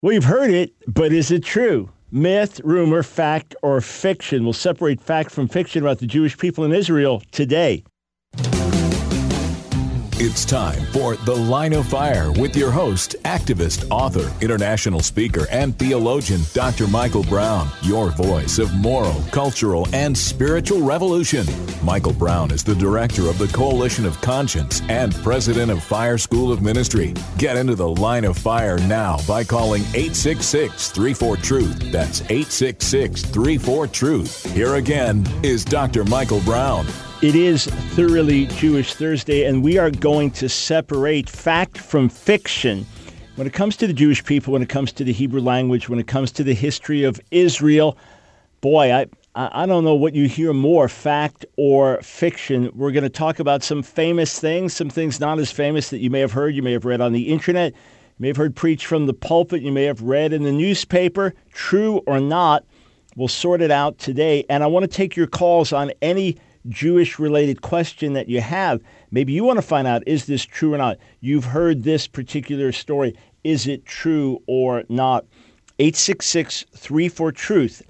Well, you've heard it, but is it true? Myth, rumor, fact, or fiction? We'll separate fact from fiction about the Jewish people in Israel today. It's time for The Line of Fire with your host, activist, author, international speaker, and theologian, Dr. Michael Brown, your voice of moral, cultural, and spiritual revolution. Michael Brown is the director of the Coalition of Conscience and president of Fire School of Ministry. Get into The Line of Fire now by calling 866-34-TRUTH. That's 866-34-TRUTH. Here again is Dr. Michael Brown. It is Thoroughly Jewish Thursday, and we are going to separate fact from fiction. When it comes to the Jewish people, when it comes to the Hebrew language, when it comes to the history of Israel, boy, I don't know what you hear more, fact or fiction. We're going to talk about some famous things, some things not as famous that you may have heard, you may have read on the internet, you may have heard preached from the pulpit, you may have read in the newspaper, true or not. We'll sort it out today, and I want to take your calls on any Jewish-related question that you have. Maybe you want to find out, is this true or not? You've heard this particular story. Is it true or not? 866-34-TRUTH,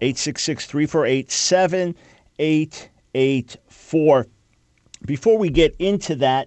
866-348-7884. Before we get into that,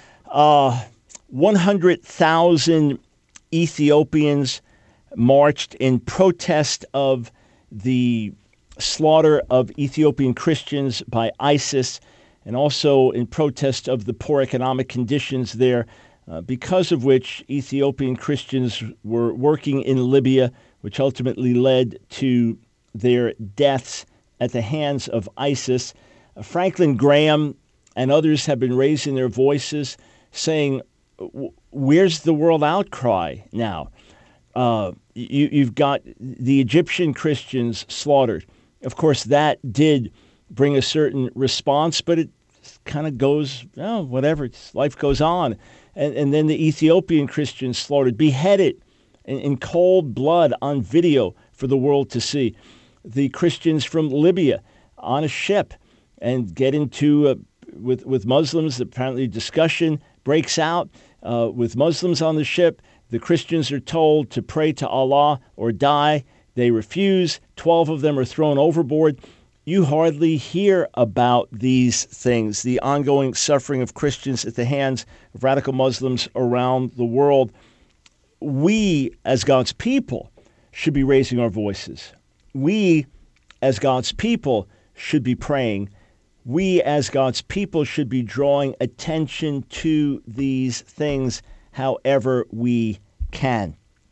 100,000 Ethiopians marched in protest of the slaughter of Ethiopian Christians by ISIS, and also in protest of the poor economic conditions there, because of which Ethiopian Christians were working in Libya, which ultimately led to their deaths at the hands of ISIS. Franklin Graham and others have been raising their voices, saying, where's the world outcry now? You've got the Egyptian Christians slaughtered. Of course, that did bring a certain response, but it kind of goes, oh, whatever, life goes on. And then the Ethiopian Christians slaughtered, beheaded in cold blood on video for the world to see. The Christians from Libya on a ship and get into, with Muslims, apparently discussion breaks out with Muslims on the ship. The Christians are told to pray to Allah or die. They refuse. 12 of them are thrown overboard. You hardly hear about these things, the ongoing suffering of Christians at the hands of radical Muslims around the world. We, as God's people, should be raising our voices. We, as God's people, should be praying. We, as God's people, should be drawing attention to these things however we can.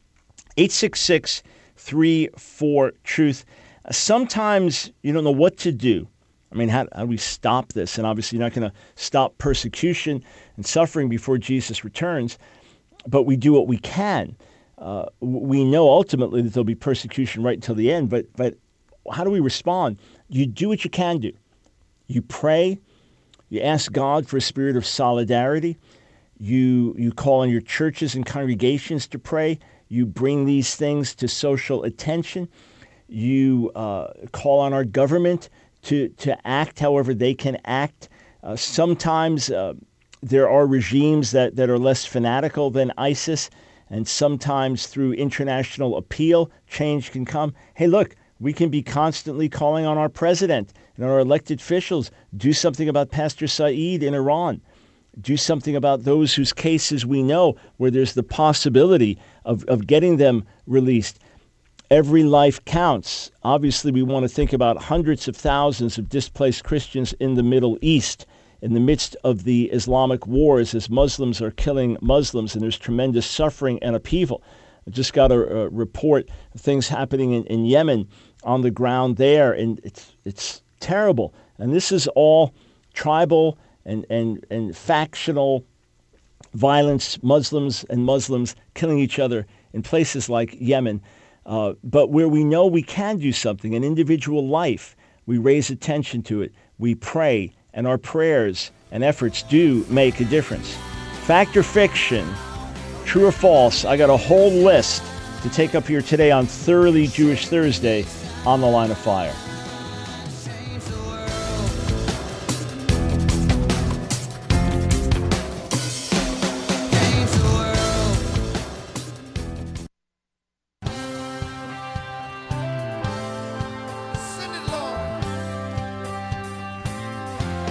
866-34-TRUTH. Sometimes you don't know what to do. I mean, how do we stop this? And obviously, you're not going to stop persecution and suffering before Jesus returns, but we do what we can. We know ultimately that there'll be persecution right until the end, but how do we respond? You do what you can do. You pray. You ask God for a spirit of solidarity. You call on your churches and congregations to pray. You bring these things to social attention. You call on our government to act however they can act. Sometimes there are regimes that are less fanatical than ISIS, and sometimes through international appeal, change can come. Hey, look, we can be constantly calling on our president and our elected officials. Do something about Pastor Saeed in Iran. Do something about those whose cases we know where there's the possibility of getting them released. Every life counts. Obviously, we want to think about hundreds of thousands of displaced Christians in the Middle East in the midst of the Islamic wars as Muslims are killing Muslims, and there's tremendous suffering and upheaval. I just got a report of things happening in Yemen on the ground there, and it's terrible. And this is all tribal and factional violence, Muslims killing each other in places like Yemen. But where we know we can do something, an individual life, we raise attention to it, we pray, and our prayers and efforts do make a difference. Fact or fiction, true or false, I got a whole list to take up here today on Thoroughly Jewish Thursday on The Line of Fire.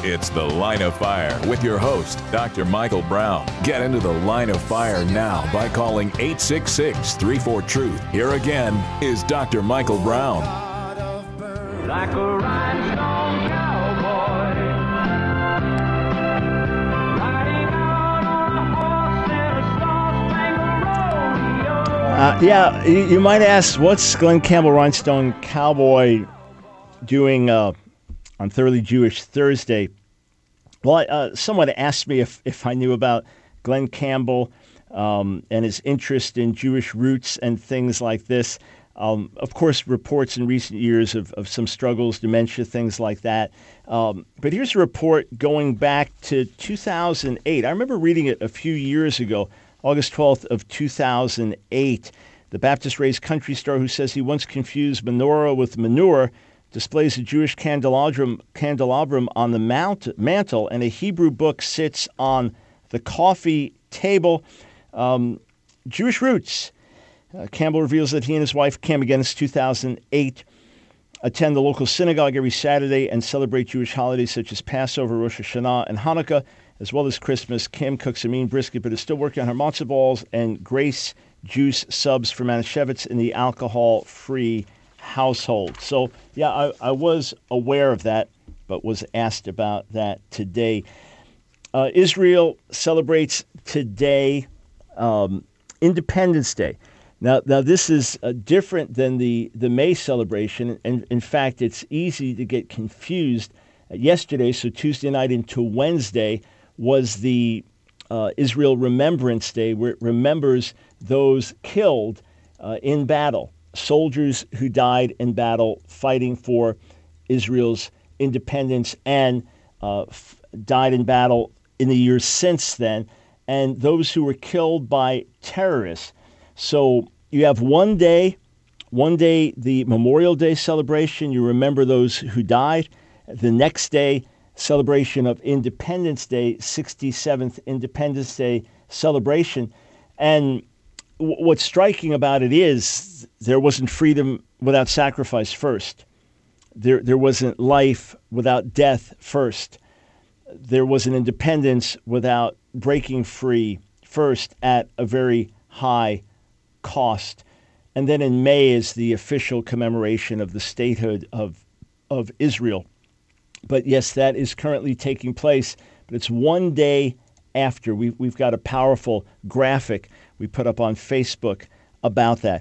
It's The Line of Fire with your host, Dr. Michael Brown. Get into the Line of Fire now by calling 866-34-TRUTH. Here again is Dr. Michael Brown. Like a rhinestone cowboy, riding out on a horse in a star-spangled rodeo. You might ask, what's Glenn Campbell, Rhinestone Cowboy, doing on Thoroughly Jewish Thursday? Well, someone asked me if I knew about Glenn Campbell and his interest in Jewish roots and things like this. Of course, reports in recent years of some struggles, dementia, things like that. But here's a report going back to 2008. I remember reading it a few years ago, August 12th of 2008. The Baptist-raised country star who says he once confused menorah with manure displays a Jewish candelabrum on the mantle, and a Hebrew book sits on the coffee table. Jewish roots. Campbell reveals that he and his wife, Cam, again, since 2008, attend the local synagogue every Saturday and celebrate Jewish holidays such as Passover, Rosh Hashanah, and Hanukkah, as well as Christmas. Kim cooks a mean brisket, but is still working on her matzo balls and Grace juice subs for Manischewitz in the alcohol-free household. So, yeah, I was aware of that, but was asked about that today. Israel celebrates today Independence Day. Now, this is different than the May celebration, and in fact, it's easy to get confused. Yesterday, so Tuesday night into Wednesday, was the Israel Remembrance Day, where it remembers those killed in battle, soldiers who died in battle fighting for Israel's independence and died in battle in the years since then, and those who were killed by terrorists. So you have one day, the Memorial Day celebration, you remember those who died. The next day, celebration of Independence Day, 67th Independence Day celebration. And what's striking about it is there wasn't freedom without sacrifice first. There wasn't life without death first. There wasn't independence without breaking free first at a very high cost. And then in May is the official commemoration of the statehood of Israel. But yes, that is currently taking place, but it's one day after. We've got a powerful graphic we put up on Facebook about that.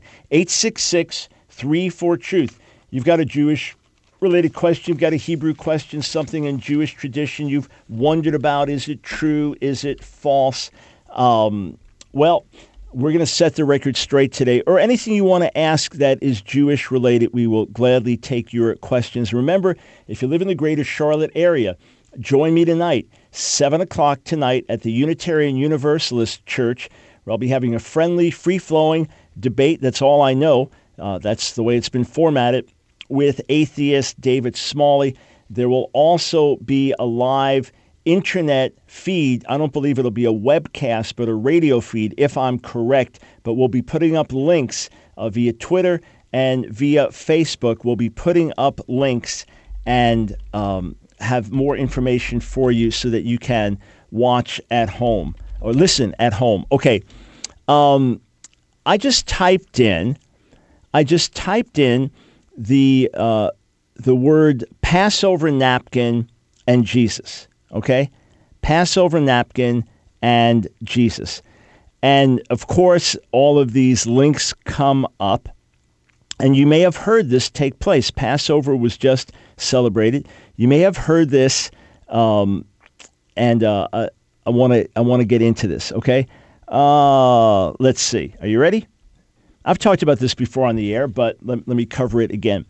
866-34-TRUTH. You've got a Jewish-related question, you've got a Hebrew question, something in Jewish tradition you've wondered about. Is it true? Is it false? Well, we're going to set the record straight today. Or anything you want to ask that is Jewish related, we will gladly take your questions. Remember, if you live in the greater Charlotte area, join me tonight, 7 o'clock tonight at the Unitarian Universalist Church, where I'll be having a friendly, free-flowing debate. That's all I know. That's the way it's been formatted, with atheist David Smalley. There will also be a live internet feed. I don't believe it'll be a webcast, but a radio feed, if I'm correct. But we'll be putting up links via Twitter and via Facebook. We'll be putting up links and have more information for you so that you can watch at home or listen at home. Okay. I just typed in the word Passover napkin and Jesus. Okay? Passover napkin and Jesus. And of course, all of these links come up. And you may have heard this take place. Passover was just celebrated. You may have heard this, and I want to get into this. Okay? Let's see. Are you ready? I've talked about this before on the air, but let me cover it again.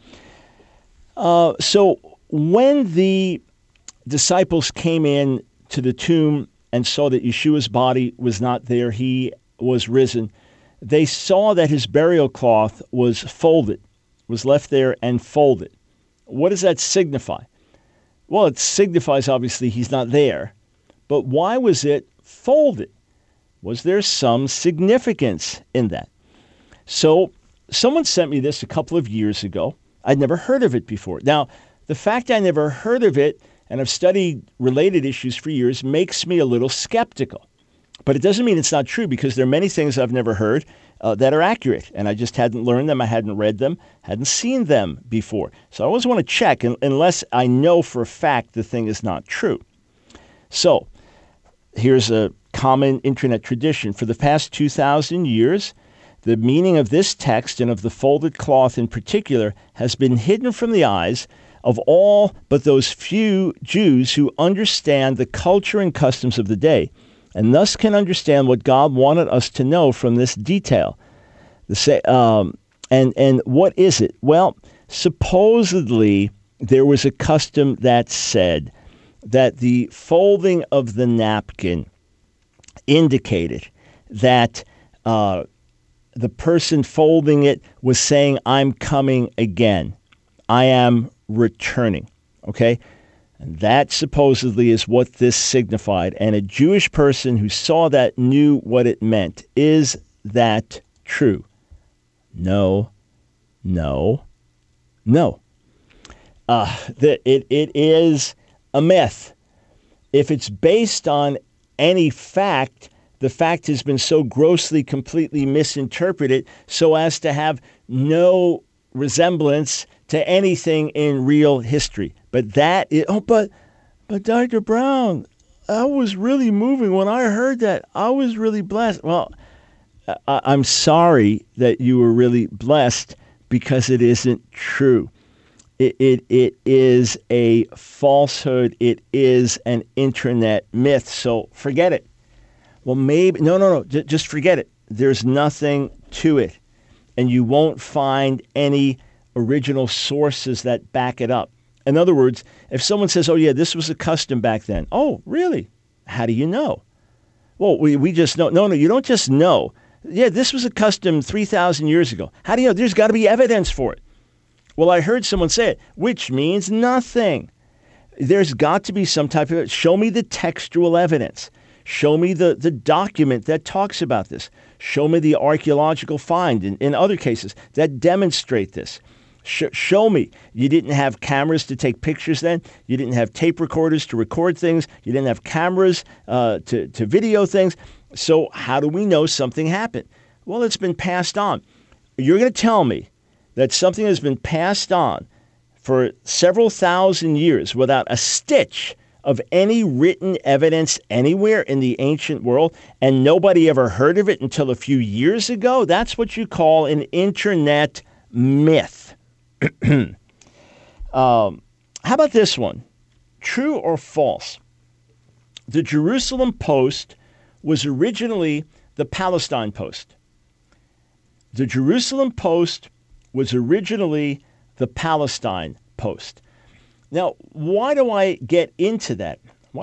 So when the disciples came in to the tomb and saw that Yeshua's body was not there, he was risen, they saw that his burial cloth was folded, was left there and folded. What does that signify? Well, it signifies obviously he's not there, but why was it folded? Was there some significance in that? So someone sent me this a couple of years ago. I'd never heard of it before. Now, the fact I never heard of it and I've studied related issues for years, makes me a little skeptical. But it doesn't mean it's not true, because there are many things I've never heard that are accurate, and I just hadn't learned them, I hadn't read them, hadn't seen them before. So I always want to check, unless I know for a fact the thing is not true. So here's a common internet tradition. For the past 2,000 years, the meaning of this text, and of the folded cloth in particular, has been hidden from the eyes of all but those few Jews who understand the culture and customs of the day, and thus can understand what God wanted us to know from this detail. And what is it? Well, supposedly there was a custom that said that the folding of the napkin indicated that the person folding it was saying, I'm coming again. I am returning. Okay? And that supposedly is what this signified. And a Jewish person who saw that knew what it meant. Is that true? No. It is a myth. If it's based on any fact, the fact has been so grossly, completely misinterpreted so as to have no resemblance to anything in real history. But but Dr. Brown, I was really moving when I heard that. I was really blessed. Well, I'm sorry that you were really blessed, because it isn't true. It is a falsehood. It is an internet myth. So forget it. Well, maybe, no, just forget it. There's nothing to it. And you won't find any original sources that back it up. In other words, if someone says, oh yeah, this was a custom back then. Oh, really? How do you know? Well, we just know. No, you don't just know. Yeah, this was a custom 3,000 years ago. How do you know? There's got to be evidence for it. Well, I heard someone say it, which means nothing. There's got to be some type of, show me the textual evidence. Show me the document that talks about this. Show me the archaeological find in other cases that demonstrate this. Show me. You didn't have cameras to take pictures then. You didn't have tape recorders to record things. You didn't have cameras to video things. So how do we know something happened? Well, it's been passed on. You're going to tell me that something has been passed on for several thousand years without a stitch of any written evidence anywhere in the ancient world, and nobody ever heard of it until a few years ago? That's what you call an internet myth. How about this one? True or false? The Jerusalem Post was originally the Palestine Post. The Jerusalem Post was originally the Palestine Post. Now, why do I get into that?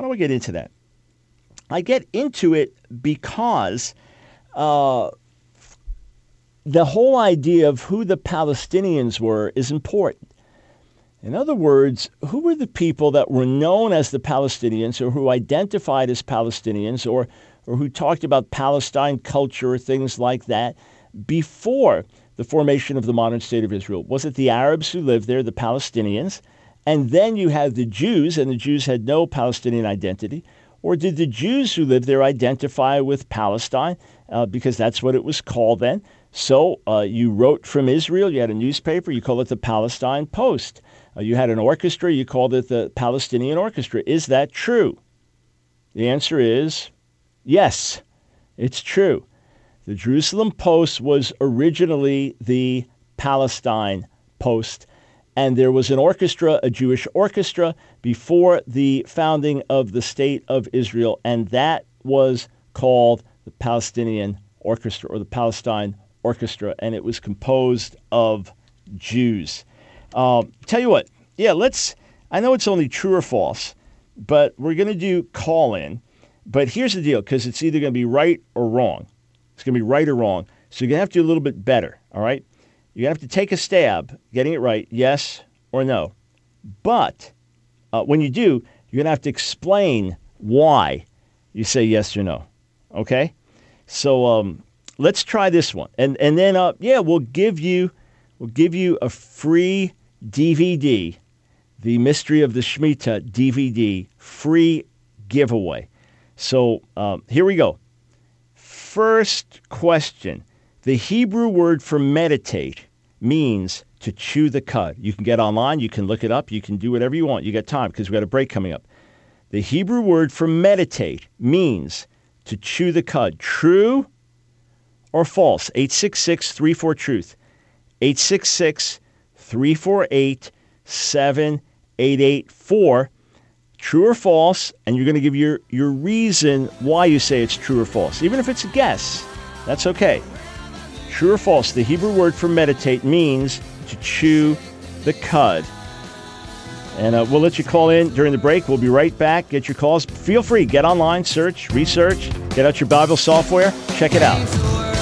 I get into it because the whole idea of who the Palestinians were is important. In other words, who were the people that were known as the Palestinians, or who identified as Palestinians, or who talked about Palestine culture or things like that before the formation of the modern state of Israel? Was it the Arabs who lived there, the Palestinians? And then you had the Jews, and the Jews had no Palestinian identity. Or did the Jews who lived there identify with Palestine? Because that's what it was called then. So you wrote from Israel, you had a newspaper, you called it the Palestine Post. You had an orchestra, you called it the Palestinian Orchestra. Is that true? The answer is yes, it's true. The Jerusalem Post was originally the Palestine Post, and there was an orchestra, a Jewish orchestra, before the founding of the State of Israel, and that was called the Palestinian Orchestra, or the Palestine Orchestra, and it was composed of Jews. Tell you what, I know it's only true or false, but we're going to do call-in. But here's the deal, because it's either going to be right or wrong. It's going to be right or wrong. So you're going to have to do a little bit better, all right? You're going to have to take a stab getting it right, yes or no. But when you do, you're going to have to explain why you say yes or no, okay? So let's try this one. And then, we'll give you a free DVD the Mystery of the Shemitah DVD free giveaway. So here we go. First question. The Hebrew word for meditate means to chew the cud. You can get online. You can look it up. You can do whatever you want. You got time because we got a break coming up. The Hebrew word for meditate means to chew the cud. True or false? 866-34-TRUTH. 866-348-7884. True or false, and you're going to give your reason why you say it's true or false. Even if it's a guess, that's okay. True or false, the Hebrew word for meditate means to chew the cud. And we'll let you call in during the break. We'll be right back. Get your calls. Feel free. Get online, search, research, get out your Bible software. Check it out.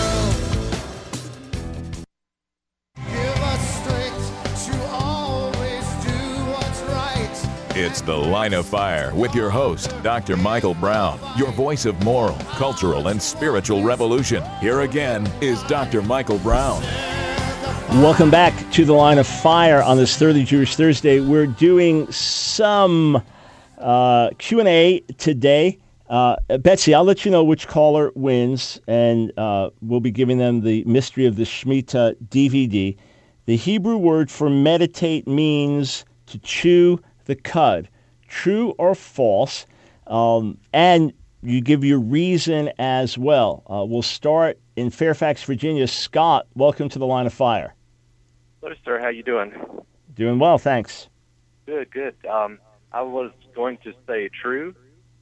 It's The Line of Fire with your host, Dr. Michael Brown, your voice of moral, cultural, and spiritual revolution. Here again is Dr. Michael Brown. Welcome back to The Line of Fire on this Thoroughly Jewish Thursday. We're doing some Q&A today. Betsy, I'll let you know which caller wins, and we'll be giving them the Mystery of the Shemitah DVD. The Hebrew word for meditate means to chew the cud. True or false? And you give your reason as well. We'll start in Fairfax, Virginia. Scott, welcome to The Line of Fire. Hello, sir. How you doing? Doing well, thanks. Good, good. I was going to say true.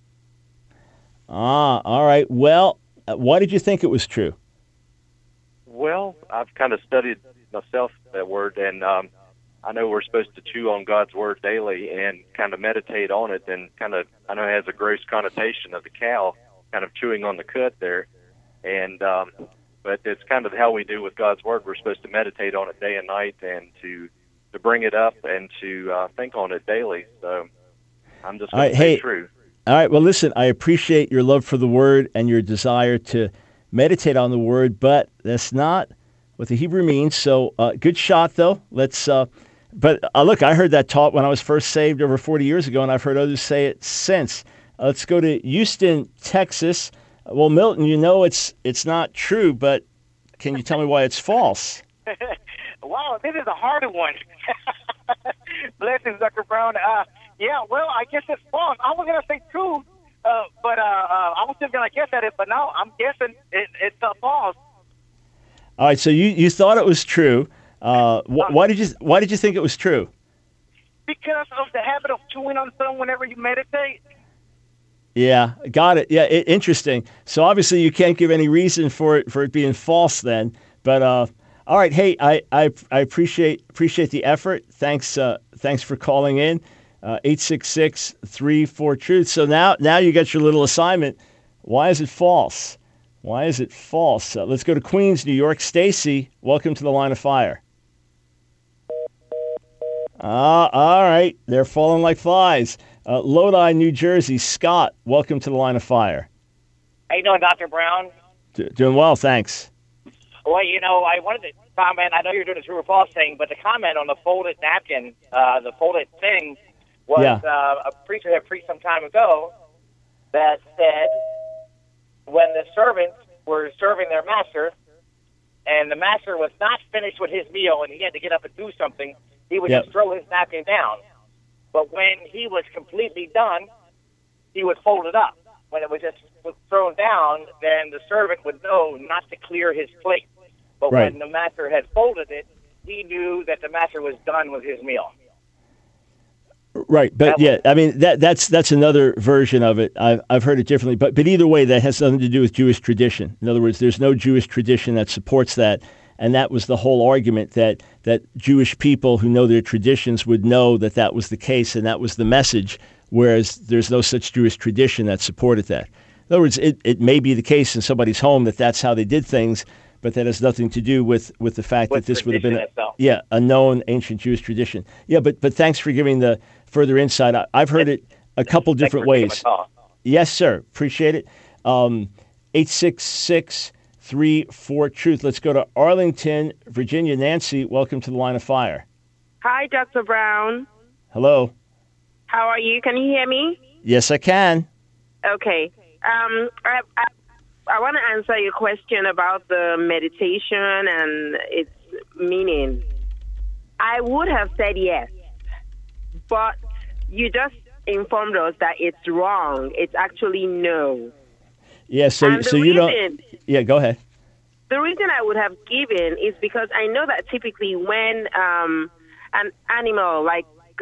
All right. Well, why did you think it was true? Well, I've kind of studied myself that word, and I know we're supposed to chew on God's word daily and kind of meditate on it, and kind of, I know it has a gross connotation of the cow kind of chewing on the cud there, and but it's kind of how we do with God's word. We're supposed to meditate on it day and night, and to bring it up and to think on it daily. So I'm just going to say true. All right. Well, listen, I appreciate your love for the word and your desire to meditate on the word, but that's not what the Hebrew means. So good shot, though. Let's. But look, I heard that taught when I was first saved over 40 years ago, and I've heard others say it since. Let's go to Houston, Texas. Well, Milton, you know it's not true, but can you tell me why it's false? Wow, this is a harder one. Blessings, Dr. Brown. Yeah, well, I guess it's false. I was going to say true, but I was just going to guess at it, but now I'm guessing it's false. All right, so you thought it was true. Why did you think it was true? Because of the habit of chewing on something whenever you meditate. Yeah, got it. Yeah, interesting. So obviously you can't give any reason for it being false then. But all right, hey, I appreciate the effort. Thanks for calling in. 866-34-TRUTH. So now you got your little assignment. Why is it false? Why is it false? Let's go to Queens, New York. Stacy, welcome to The Line of Fire. All right. They're falling like flies. Lodi, New Jersey. Scott, welcome to The Line of Fire. How you doing, Dr. Brown? Doing well, thanks. Well, I wanted to comment. I know you're doing a true or false thing, but the comment on the folded napkin, the folded thing, was a preacher that preached some time ago that said when the servants were serving their master and the master was not finished with his meal and he had to get up and do something, he would just throw his napkin down. But when he was completely done, he would fold it up. When it was just thrown down, then the servant would know not to clear his plate. But when the master had folded it, he knew that the master was done with his meal. Right, but I mean that's another version of it. I've heard it differently, but either way, that has nothing to do with Jewish tradition. In other words, there's no Jewish tradition that supports that, and that was the whole argument that Jewish people who know their traditions would know that was the case, and that was the message. Whereas there's no such Jewish tradition that supported that. In other words, it may be the case in somebody's home that that's how they did things, but that has nothing to do with the fact that this would have been a known ancient Jewish tradition. Yeah, but thanks for giving the further insight. I've heard it a couple different ways. Yes, sir. Appreciate it. 866-34-TRUTH. Let's go to Arlington, Virginia. Nancy, welcome to The Line of Fire. Hi, Dr. Brown. Hello. How are you? Can you hear me? Yes, I can. Okay. I want to answer your question about the meditation and its meaning. I would have said yes, but you just informed us that it's wrong. It's actually no. Yeah, so you don't... Yeah, go ahead. The reason I would have given is because I know that typically when an animal like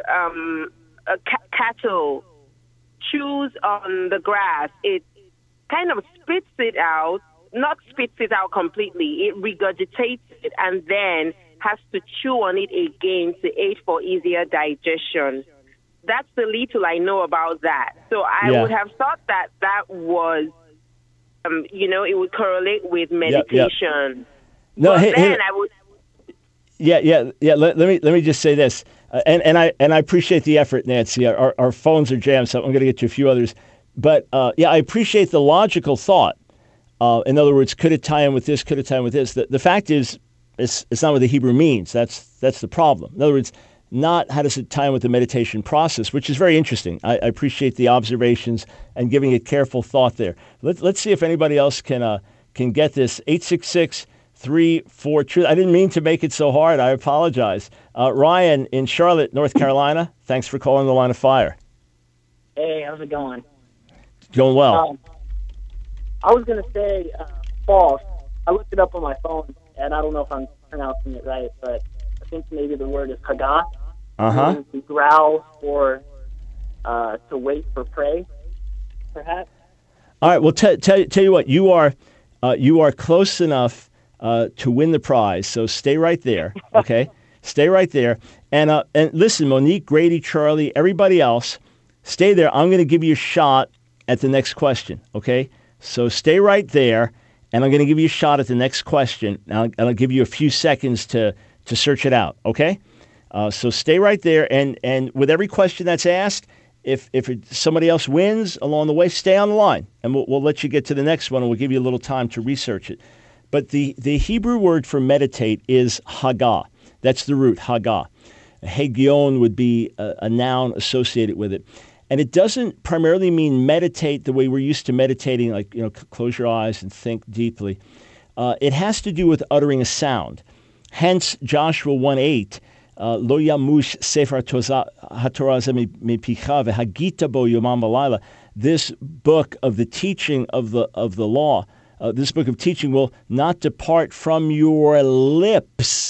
cattle chews on the grass, it kind of spits it out, not spits it out completely. It regurgitates it and then has to chew on it again to aid for easier digestion. That's the little I know about that. So I would have thought that was, it would correlate with meditation. Yep. No, I would. Yeah. Let me just say this, and I appreciate the effort, Nancy. Our phones are jammed, so I'm going to get to a few others. But I appreciate the logical thought. In other words, could it tie in with this? Could it tie in with this? The fact is, it's not what the Hebrew means. That's the problem. In other words, not how does it tie in with the meditation process, which is very interesting. I appreciate the observations and giving it careful thought there. Let's see if anybody else can get this. 866-34-TRUTH. I didn't mean to make it so hard. I apologize. Ryan in Charlotte, North Carolina. Thanks for calling the Line of Fire. Hey, how's it going? Going well. I was going to say false. I looked it up on my phone, and I don't know if I'm pronouncing it right, but I think maybe the word is haggah. To growl or to wait for prey, perhaps. All right. Well, tell you what, you are close enough to win the prize. So stay right there. Okay, stay right there. And listen, Monique, Grady, Charlie, everybody else, stay there. I'm going to give you a shot at the next question. Okay. So stay right there, and I'm going to give you a shot at the next question. I'll give you a few seconds to search it out. Okay. So stay right there, and with every question that's asked, if somebody else wins along the way, stay on the line, and we'll let you get to the next one, and we'll give you a little time to research it. But the Hebrew word for meditate is haggah. That's the root, haggah. Hagion would be a noun associated with it. And it doesn't primarily mean meditate the way we're used to meditating, like, close your eyes and think deeply. It has to do with uttering a sound. Hence, Joshua 1:8, Lo yamush sefer haTorah mepicha v'hagita bo yomam v'layla. This book of the teaching of the law, this book of teaching will not depart from your lips,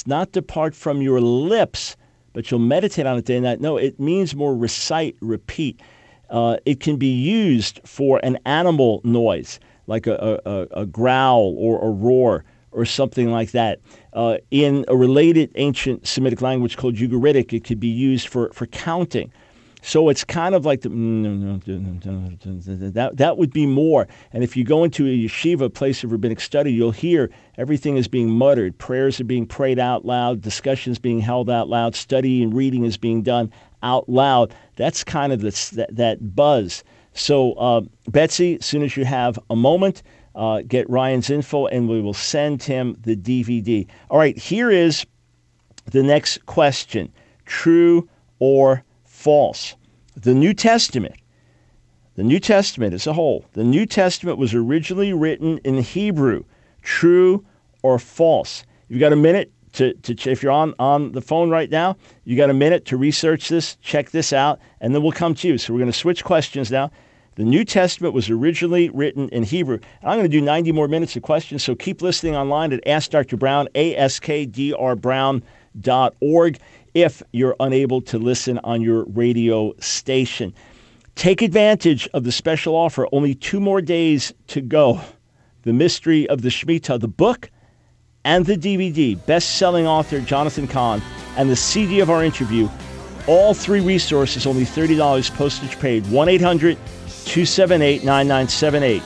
but you'll meditate on it day and night. No, it means more recite, repeat. It can be used for an animal noise, like a growl or a roar or something like that. In a related ancient Semitic language called Ugaritic, it could be used for counting. So it's kind of like that would be more. And if you go into a yeshiva, place of rabbinic study, you'll hear everything is being muttered. Prayers are being prayed out loud. Discussions being held out loud. Study and reading is being done out loud. That's kind of that buzz. So, Betsy, as soon as you have a moment, get Ryan's info, and we will send him the DVD. All right, here is the next question. True or false? The New Testament as a whole, the New Testament was originally written in Hebrew. True or false? You've got a minute to if you're on the phone right now, you got a minute to research this, check this out, and then we'll come to you. So we're going to switch questions now. The New Testament was originally written in Hebrew. And I'm going to do 90 more minutes of questions, so keep listening online at Ask Dr. Brown, askdrbrown.org, if you're unable to listen on your radio station. Take advantage of the special offer. Only 2 more days to go. The Mystery of the Shemitah, the book and the DVD, best-selling author Jonathan Cahn, and the CD of our interview. All 3 resources, only $30, postage paid. 1-800-278-9978.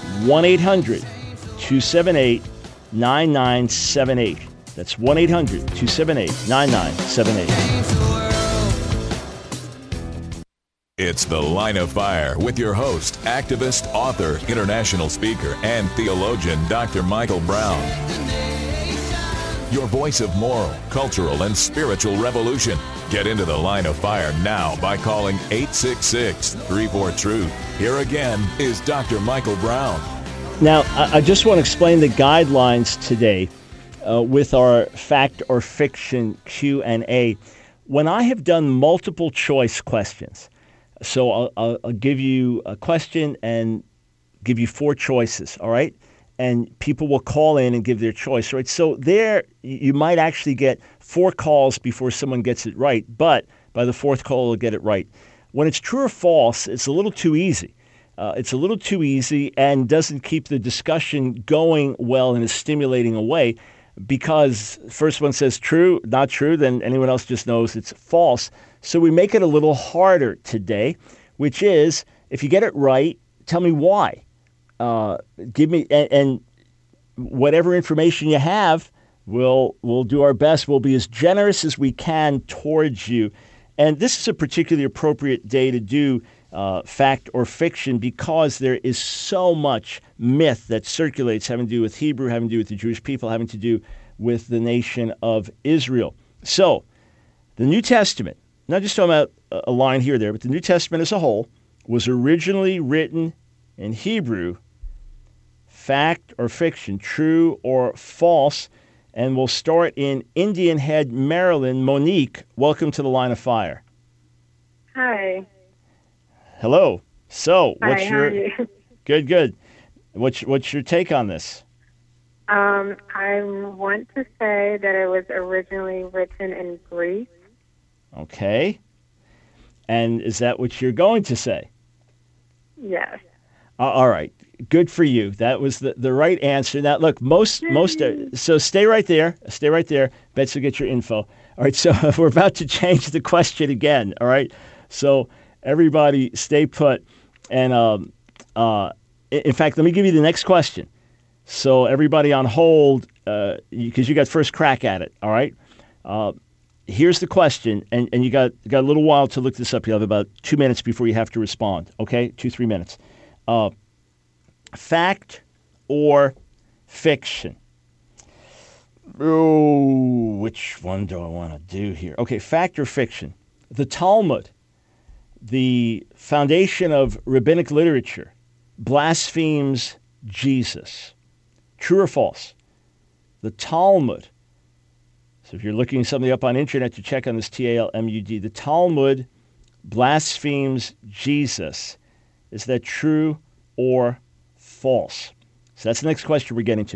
1-800-278-9978. That's 1-800-278-9978. It's The Line of Fire with your host, activist, author, international speaker, and theologian, Dr. Michael Brown. your voice of moral, cultural, and spiritual revolution. Get into the Line of Fire now by calling 866-34-TRUTH. Here again is Dr. Michael Brown. Now, I just want to explain the guidelines today with our fact or fiction Q&A. When I have done multiple choice questions, so I'll give you a question and give you 4 choices, all right? And people will call in and give their choice, right? So there, you might actually get 4 calls before someone gets it right, but by the 4th call, they'll get it right. When it's true or false, it's a little too easy. It's a little too easy and doesn't keep the discussion going well in a stimulating a way, because first one says true, not true, then anyone else just knows it's false. So we make it a little harder today, which is, if you get it right, tell me why. Give me, and whatever information you have, we'll do our best. We'll be as generous as we can towards you. And this is a particularly appropriate day to do fact or fiction, because there is so much myth that circulates having to do with Hebrew, having to do with the Jewish people, having to do with the nation of Israel. So, the New Testament, not just talking about a line here or there, but the New Testament as a whole, was originally written in Hebrew. Fact or fiction, true or false? And we'll start in Indian Head, Maryland. Monique, welcome to the Line of Fire. Hi. Hello. So, Hi, how are you? Good. What's your take on this? I want to say that it was originally written in Greek. Okay. And is that what you're going to say? Yes. All right. Good for you. That was the right answer. Now, look, most so stay right there. Betsy, get your info. All right, so we're about to change the question again, all right? So everybody stay put. And in fact, let me give you the next question. So everybody on hold, because you got first crack at it, all right? Here's the question, and you got a little while to look this up. You have about 2 minutes before you have to respond, okay? 2-3 minutes. Fact or fiction? Oh, which one do I want to do here? Okay, fact or fiction? The Talmud, the foundation of rabbinic literature, blasphemes Jesus. True or false? The Talmud. So if you're looking something up on internet to check on this Talmud, the Talmud blasphemes Jesus. Is that true or false? So that's the next question we're getting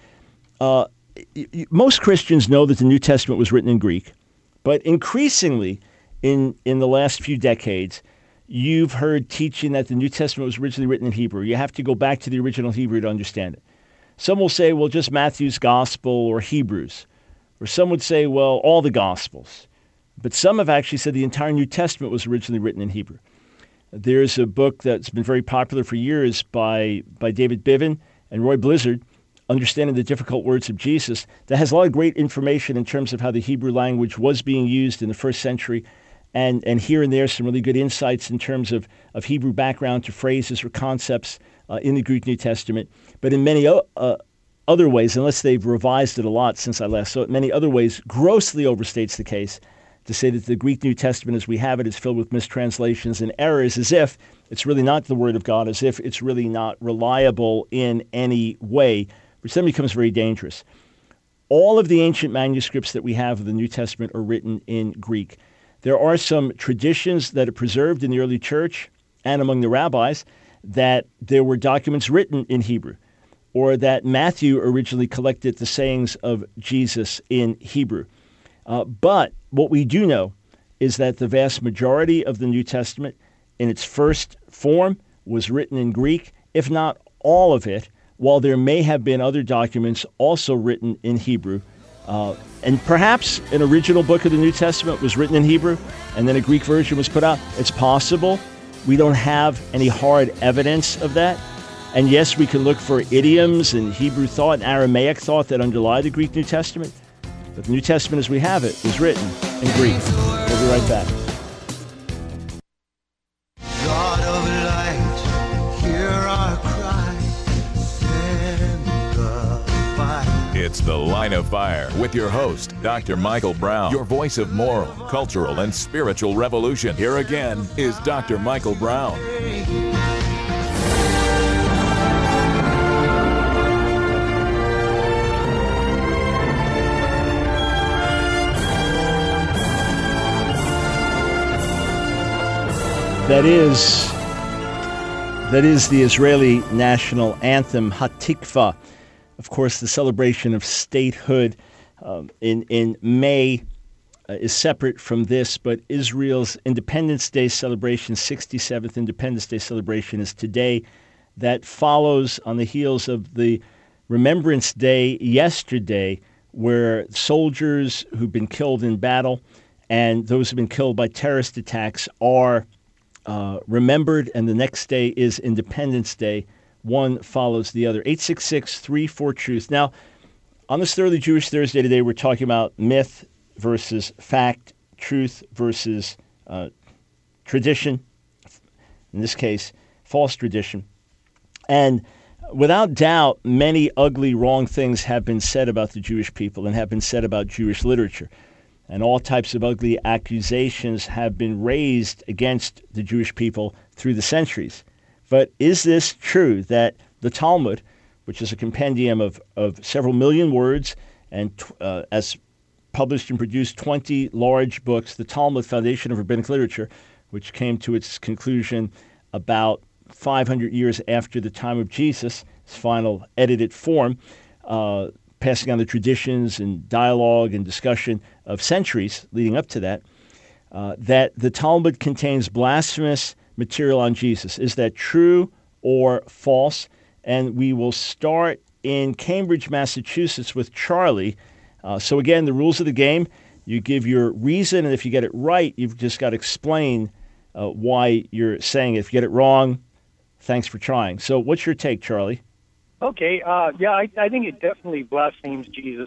to. Most Christians know that the New Testament was written in Greek, but increasingly in the last few decades, you've heard teaching that the New Testament was originally written in Hebrew. You have to go back to the original Hebrew to understand it. Some will say, well, just Matthew's Gospel or Hebrews. Or some would say, well, all the Gospels. But some have actually said the entire New Testament was originally written in Hebrew. There's a book that's been very popular for years by David Biven and Roy Blizzard, Understanding the Difficult Words of Jesus, that has a lot of great information in terms of how the Hebrew language was being used in the first century, and here and there some really good insights in terms of Hebrew background to phrases or concepts in the Greek New Testament. But in many other ways, unless they've revised it a lot since I last saw it, many other ways grossly overstates the case to say that the Greek New Testament as we have it is filled with mistranslations and errors, as if it's really not the Word of God, as if it's really not reliable in any way, which then becomes very dangerous. All of the ancient manuscripts that we have of the New Testament are written in Greek. There are some traditions that are preserved in the early church and among the rabbis that there were documents written in Hebrew, or that Matthew originally collected the sayings of Jesus in Hebrew. But what we do know is that the vast majority of the New Testament in its first form was written in Greek, if not all of it, while there may have been other documents also written in Hebrew. And perhaps an original book of the New Testament was written in Hebrew, and then a Greek version was put out. It's possible. We don't have any hard evidence of that. And yes, we can look for idioms and Hebrew thought and Aramaic thought that underlie the Greek New Testament. But the New Testament as we have it was written in Greek. We'll be right back. God of light, hear our cry, send the fire. It's The Line of Fire with your host, Dr. Michael Brown, your voice of moral, cultural, and spiritual revolution. Here again is Dr. Michael Brown. That is the Israeli national anthem, Hatikva. Of course, the celebration of statehood in May is separate from this, but Israel's Independence Day celebration, 67th Independence Day celebration, is today. That follows on the heels of the Remembrance Day yesterday, where soldiers who've been killed in battle and those who've been killed by terrorist attacks are remembered, and the next day is Independence Day. One follows the other. 866-34-TRUTH. Now, on this Thoroughly Jewish Thursday today, we're talking about myth versus fact, truth versus tradition, in this case, false tradition. And without doubt, many ugly, wrong things have been said about the Jewish people and have been said about Jewish literature. And all types of ugly accusations have been raised against the Jewish people through the centuries. But is this true that the Talmud, which is a compendium of several million words and as published and produced 20 large books, the Talmud, Foundation of Rabbinic Literature, which came to its conclusion about 500 years after the time of Jesus, its final edited form, passing on the traditions and dialogue and discussion of centuries leading up to that, that the Talmud contains blasphemous material on Jesus. Is that true or false? And we will start in Cambridge, Massachusetts with Charlie. So again, the rules of the game, you give your reason, and if you get it right, you've just got to explain why you're saying it. If you get it wrong, thanks for trying. So what's your take, Charlie? Okay, I think it definitely blasphemes Jesus.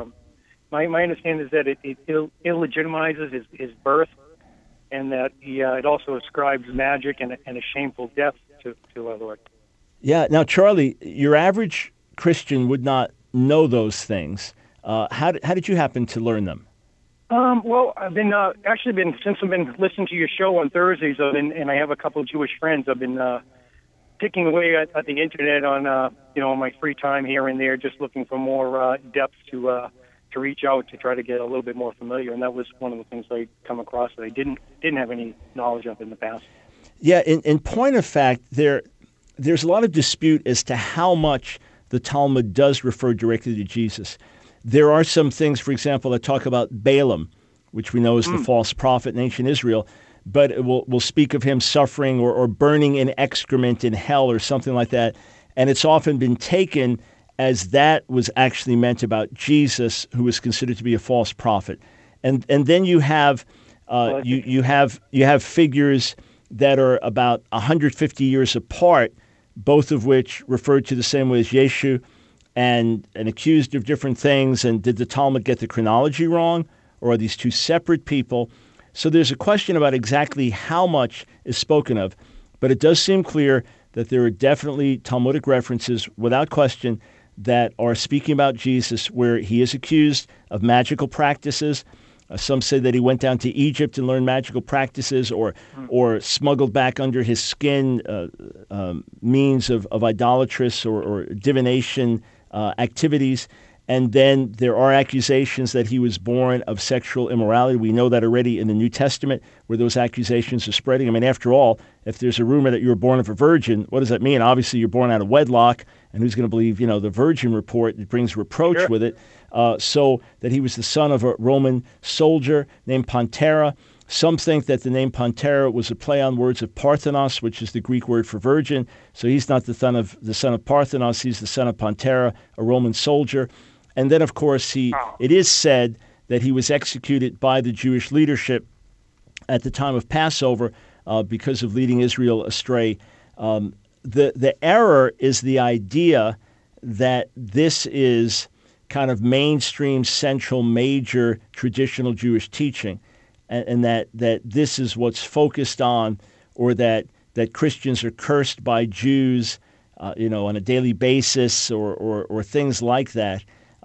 My understanding is that it illegitimizes his birth, and that it also ascribes magic and a shameful death to our Lord. Yeah. Now, Charlie, your average Christian would not know those things. How did you happen to learn them? Well, I've been since I've been listening to your show on Thursdays, and I have a couple of Jewish friends. I've been picking away at the internet on my free time here and there, just looking for more depth to reach out to try to get a little bit more familiar. And that was one of the things I come across that I didn't have any knowledge of in the past. Yeah, in point of fact, there's a lot of dispute as to how much the Talmud does refer directly to Jesus. There are some things, for example, that talk about Balaam, which we know is the false prophet in ancient Israel, but we'll speak of him suffering or burning in excrement in hell or something like that. And it's often been taken as that was actually meant about Jesus, who was considered to be a false prophet. And then you have you have figures that are about 150 years apart, both of which referred to the same way as Yeshu, and accused of different things. And did the Talmud get the chronology wrong, or are these two separate people? So there's a question about exactly how much is spoken of, but it does seem clear that there are definitely Talmudic references, without question, that are speaking about Jesus, where he is accused of magical practices. Some say that he went down to Egypt and learned magical practices, or smuggled back under his skin means of idolatrous or divination activities. And then there are accusations that he was born of sexual immorality. We know that already in the New Testament, where those accusations are spreading. I mean, after all, if there's a rumor that you were born of a virgin, what does that mean? Obviously, you're born out of wedlock, and who's going to believe, the virgin report that brings reproach with it? So that he was the son of a Roman soldier named Pantera. Some think that the name Pantera was a play on words of Parthenos, which is the Greek word for virgin. So he's not the son of Parthenos, he's the son of Pantera, a Roman soldier. And then, of course, it is said that he was executed by the Jewish leadership at the time of Passover because of leading Israel astray. The error is the idea that this is kind of mainstream, central, major, traditional Jewish teaching, and that this is what's focused on, or that Christians are cursed by Jews, on a daily basis, or things like that.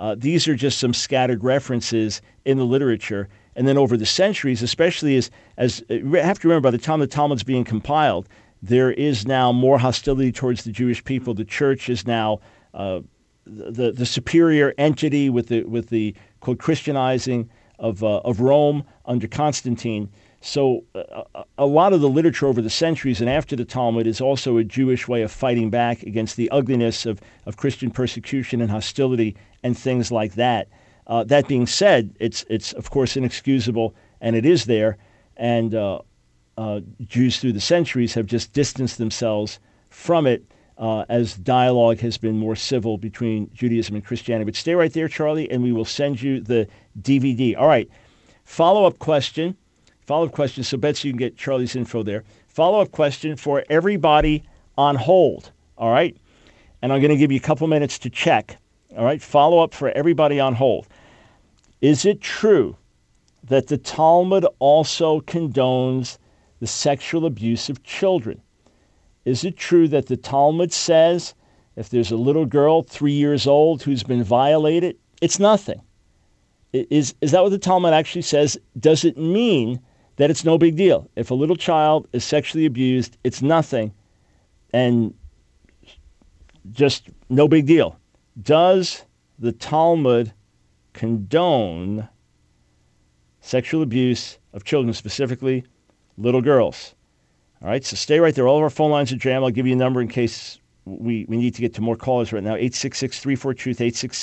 These are just some scattered references in the literature. And then over the centuries, especially as you have to remember, by the time the Talmud's being compiled, there is now more hostility towards the Jewish people. The church is now the superior entity with the quote Christianizing of Rome under Constantine. So a lot of the literature over the centuries and after the Talmud is also a Jewish way of fighting back against the ugliness of Christian persecution and hostility and things like that. That being said, it's of course inexcusable, and it is there, and Jews through the centuries have just distanced themselves from it as dialogue has been more civil between Judaism and Christianity. But stay right there, Charlie, and we will send you the DVD. All right, follow-up question, so Betsy, you can get Charlie's info there. Follow-up question for everybody on hold, all right? And I'm going to give you a couple minutes to check, all right? Follow-up for everybody on hold. Is it true that the Talmud also condones the sexual abuse of children? Is it true that the Talmud says if there's a little girl 3 years old who's been violated, it's nothing? Is that what the Talmud actually says? Does it mean that it's no big deal? If a little child is sexually abused, it's nothing and just no big deal. Does the Talmud condone sexual abuse of children, specifically little girls? All right, so stay right there. All of our phone lines are jammed. I'll give you a number in case we need to get to more callers right now. 866-34-TRUTH,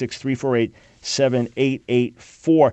866-348-7884.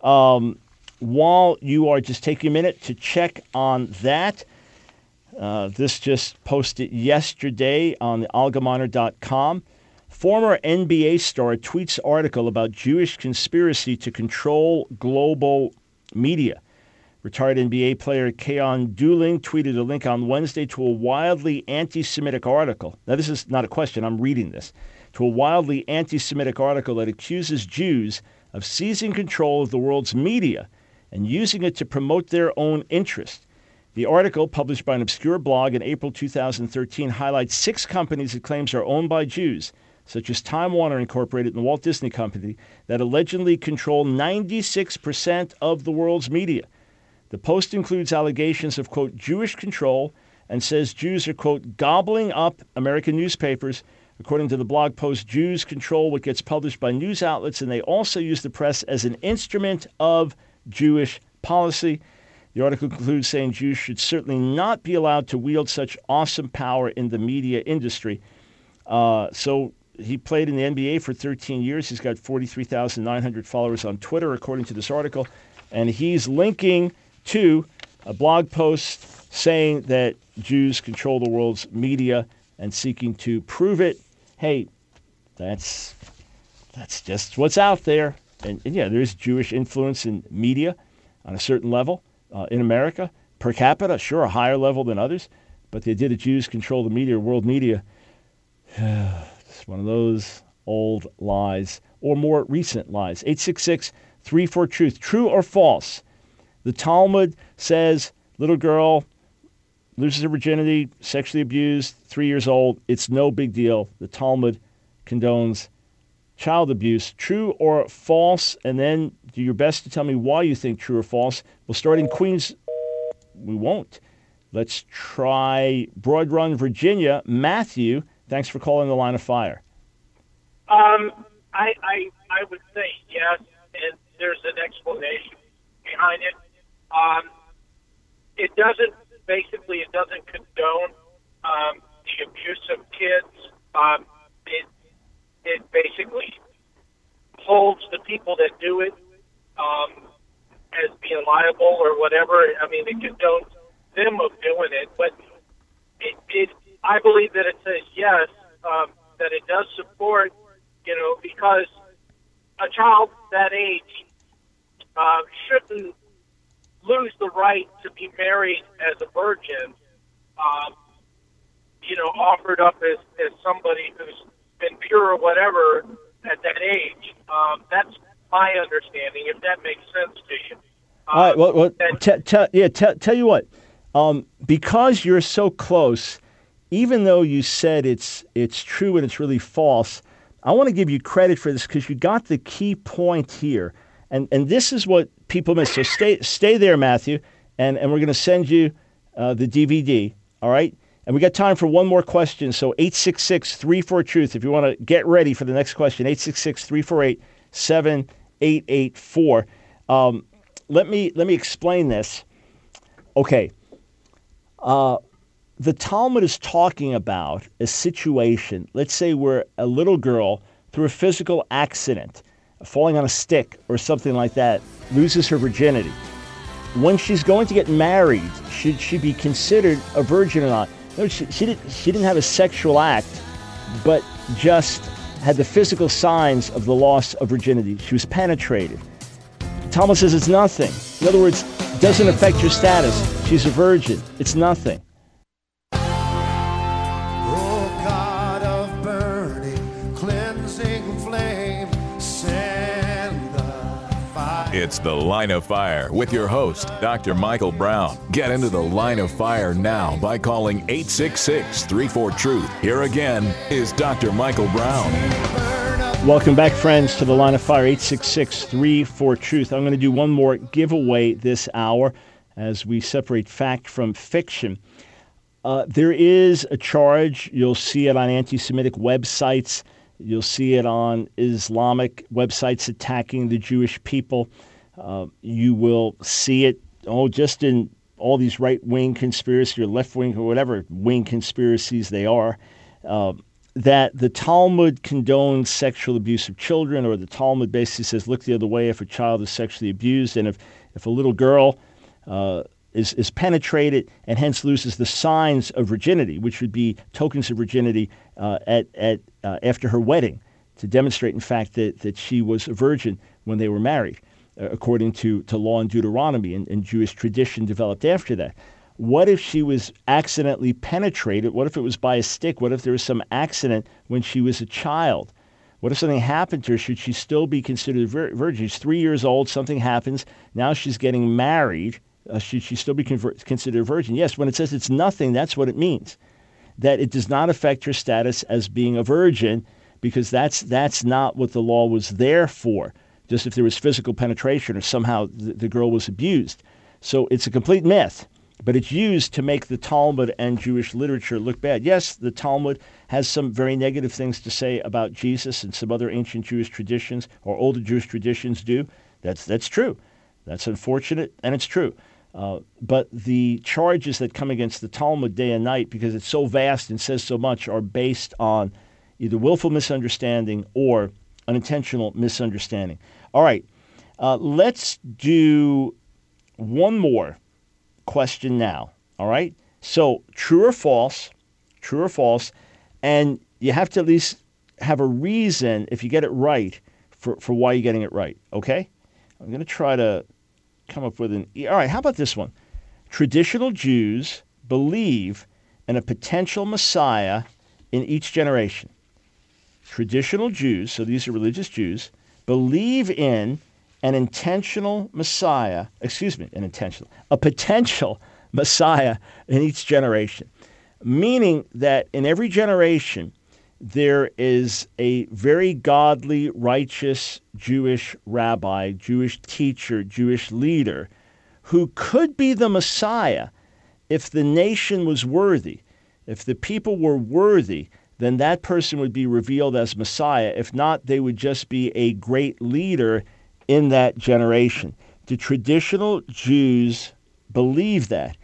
While you are just taking a minute to check on that, this just posted yesterday on the algemeiner.com. Former NBA star tweets article about Jewish conspiracy to control global media. Retired NBA player Keon Dooling tweeted a link on Wednesday to a wildly anti-Semitic article. Now, this is not a question. I'm reading this. To a wildly anti-Semitic article that accuses Jews of seizing control of the world's media and using it to promote their own interest. The article, published by an obscure blog in April 2013, highlights 6 companies it claims are owned by Jews, such as Time Warner Incorporated and the Walt Disney Company, that allegedly control 96% of the world's media. The post includes allegations of, quote, Jewish control and says Jews are, quote, gobbling up American newspapers. According to the blog post, Jews control what gets published by news outlets, and they also use the press as an instrument of Jewish policy. The article concludes saying Jews should certainly not be allowed to wield such awesome power in the media industry. So he played in the NBA for 13 years. He's got 43,900 followers on Twitter, according to this article. And he's linking to a blog post saying that Jews control the world's media and seeking to prove it. Hey, that's just what's out there. And yeah, there's Jewish influence in media on a certain level in America. Per capita, sure, a higher level than others. But the idea that Jews control the media, world media, it's one of those old lies or more recent lies. 866-34-TRUTH. True or false? The Talmud says little girl loses her virginity, sexually abused, 3 years old. It's no big deal. The Talmud condones child abuse. True or false? And then do your best to tell me why you think true or false. We'll start in Queens. We won't. Let's try Broad Run, Virginia. Matthew, thanks for calling the Line of Fire. I would say yes, and there's an explanation behind it. It doesn't condone the abuse of kids. It basically holds the people that do it as being liable or whatever. I mean, it condones them of doing it, but I believe that it says yes, that it does support, because a child that age shouldn't lose the right to be married as a virgin, offered up as somebody who's been pure or whatever at that age. That's my understanding, if that makes sense to you. All right. Tell you what. Because you're so close, even though you said it's true and it's really false, I want to give you credit for this because you got the key point here. And this is what people miss. So stay there, Matthew, and we're going to send you the DVD, all right? And we got time for one more question. So 866-34-TRUTH, if you want to get ready for the next question, 866-348-7884. Let me explain this. Okay. The Talmud is talking about a situation, let's say where a little girl, through a physical accident, falling on a stick or something like that, loses her virginity. When she's going to get married, should she be considered a virgin or not? No, she didn't have a sexual act, but just had the physical signs of the loss of virginity. She was penetrated. The Talmud says it's nothing. In other words, it doesn't affect your status. She's a virgin. It's nothing. It's The Line of Fire with your host, Dr. Michael Brown. Get into the Line of Fire now by calling 866-34-TRUTH. Here again is Dr. Michael Brown. Welcome back, friends, to the Line of Fire, 866-34-TRUTH. I'm going to do one more giveaway this hour as we separate fact from fiction. There is a charge. You'll see it on anti-Semitic websites. You'll see it on Islamic websites attacking the Jewish people. You will see it, just in all these right-wing conspiracies or left-wing or whatever wing conspiracies they are, that the Talmud condones sexual abuse of children, or the Talmud basically says, look the other way if a child is sexually abused, and if a little girl is penetrated and hence loses the signs of virginity, which would be tokens of virginity after her wedding, to demonstrate, in fact, that she was a virgin when they were married, according to law in Deuteronomy and Jewish tradition developed after that. What if she was accidentally penetrated? What if it was by a stick? What if there was some accident when she was a child? What if something happened to her? Should she still be considered a virgin? She's 3 years old, something happens, now she's getting married. Should she still be considered a virgin? Yes, when it says it's nothing, that's what it means. That it does not affect her status as being a virgin, because that's not what the law was there for. Just if there was physical penetration or somehow the girl was abused. So it's a complete myth, but it's used to make the Talmud and Jewish literature look bad. Yes, the Talmud has some very negative things to say about Jesus, and some other ancient Jewish traditions or older Jewish traditions do. That's true. That's unfortunate, and it's true. But the charges that come against the Talmud day and night, because it's so vast and says so much, are based on either willful misunderstanding or unintentional misunderstanding. All right, let's do one more question now. All right, so true or false, and you have to at least have a reason, if you get it right, for why you're getting it right. Okay, I'm going to try to come up with all right, how about this one? Traditional Jews believe in a potential Messiah in each generation. Traditional Jews, so these are religious Jews, believe in a potential Messiah in each generation. Meaning that in every generation, there is a very godly, righteous Jewish rabbi, Jewish teacher, Jewish leader who could be the Messiah if the nation was worthy. If the people were worthy, then that person would be revealed as Messiah. If not, they would just be a great leader in that generation. The traditional Jews believe that.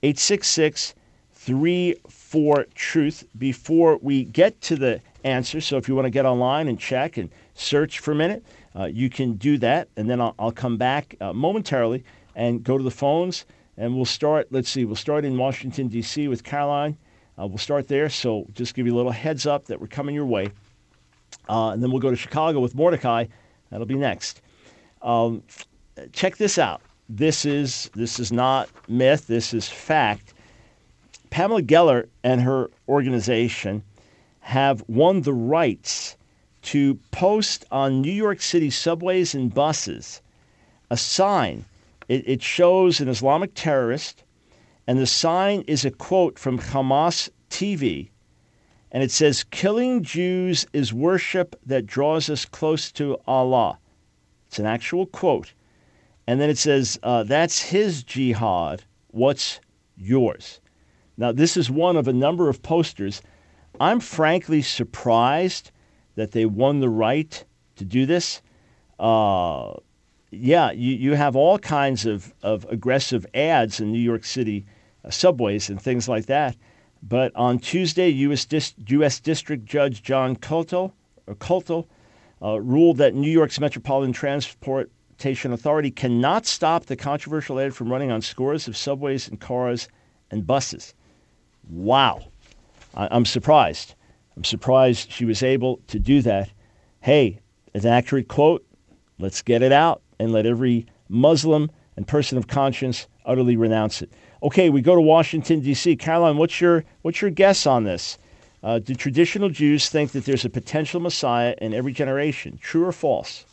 866-34-TRUTH. Before we get to the answer, so if you want to get online and check and search for a minute, you can do that, and then I'll come back momentarily and go to the phones, and we'll start in Washington, D.C. with Caroline. We'll start there, so just give you a little heads up that we're coming your way. And then we'll go to Chicago with Mordecai. That'll be next. Check this out. This is not myth. This is fact. Pamela Geller and her organization have won the rights to post on New York City subways and buses a sign. It shows an Islamic terrorist, and the sign is a quote from Hamas TV, and it says, killing Jews is worship that draws us close to Allah. It's an actual quote. And then it says, that's his jihad. What's yours? Now, this is one of a number of posters. I'm frankly surprised that they won the right to do this. You have all kinds of aggressive ads in New York City subways and things like that. But on Tuesday, U.S. District Judge John Coulter ruled that New York's Metropolitan Transportation Authority cannot stop the controversial ad from running on scores of subways and cars and buses. Wow. I'm surprised. I'm surprised she was able to do that. Hey, an accurate quote. Let's get it out and let every Muslim and person of conscience utterly renounce it. Okay, we go to Washington, D.C. Caroline, what's your guess on this? Do traditional Jews think that there's a potential Messiah in every generation? True or false?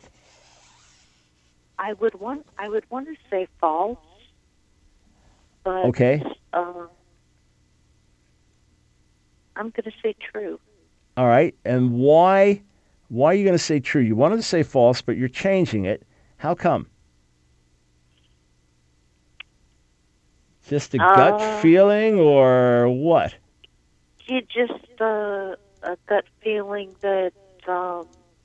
I would want to say false. But, okay. I'm going to say true. All right. And why are you going to say true? You wanted to say false, but you're changing it. How come? Just a gut feeling or what? Just a gut feeling that all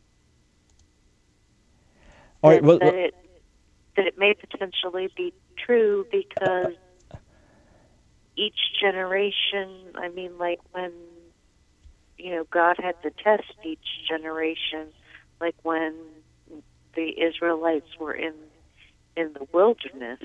right, well, that it may potentially be true because each generation, I mean, like when, God had to test each generation, like when the Israelites were in the wilderness.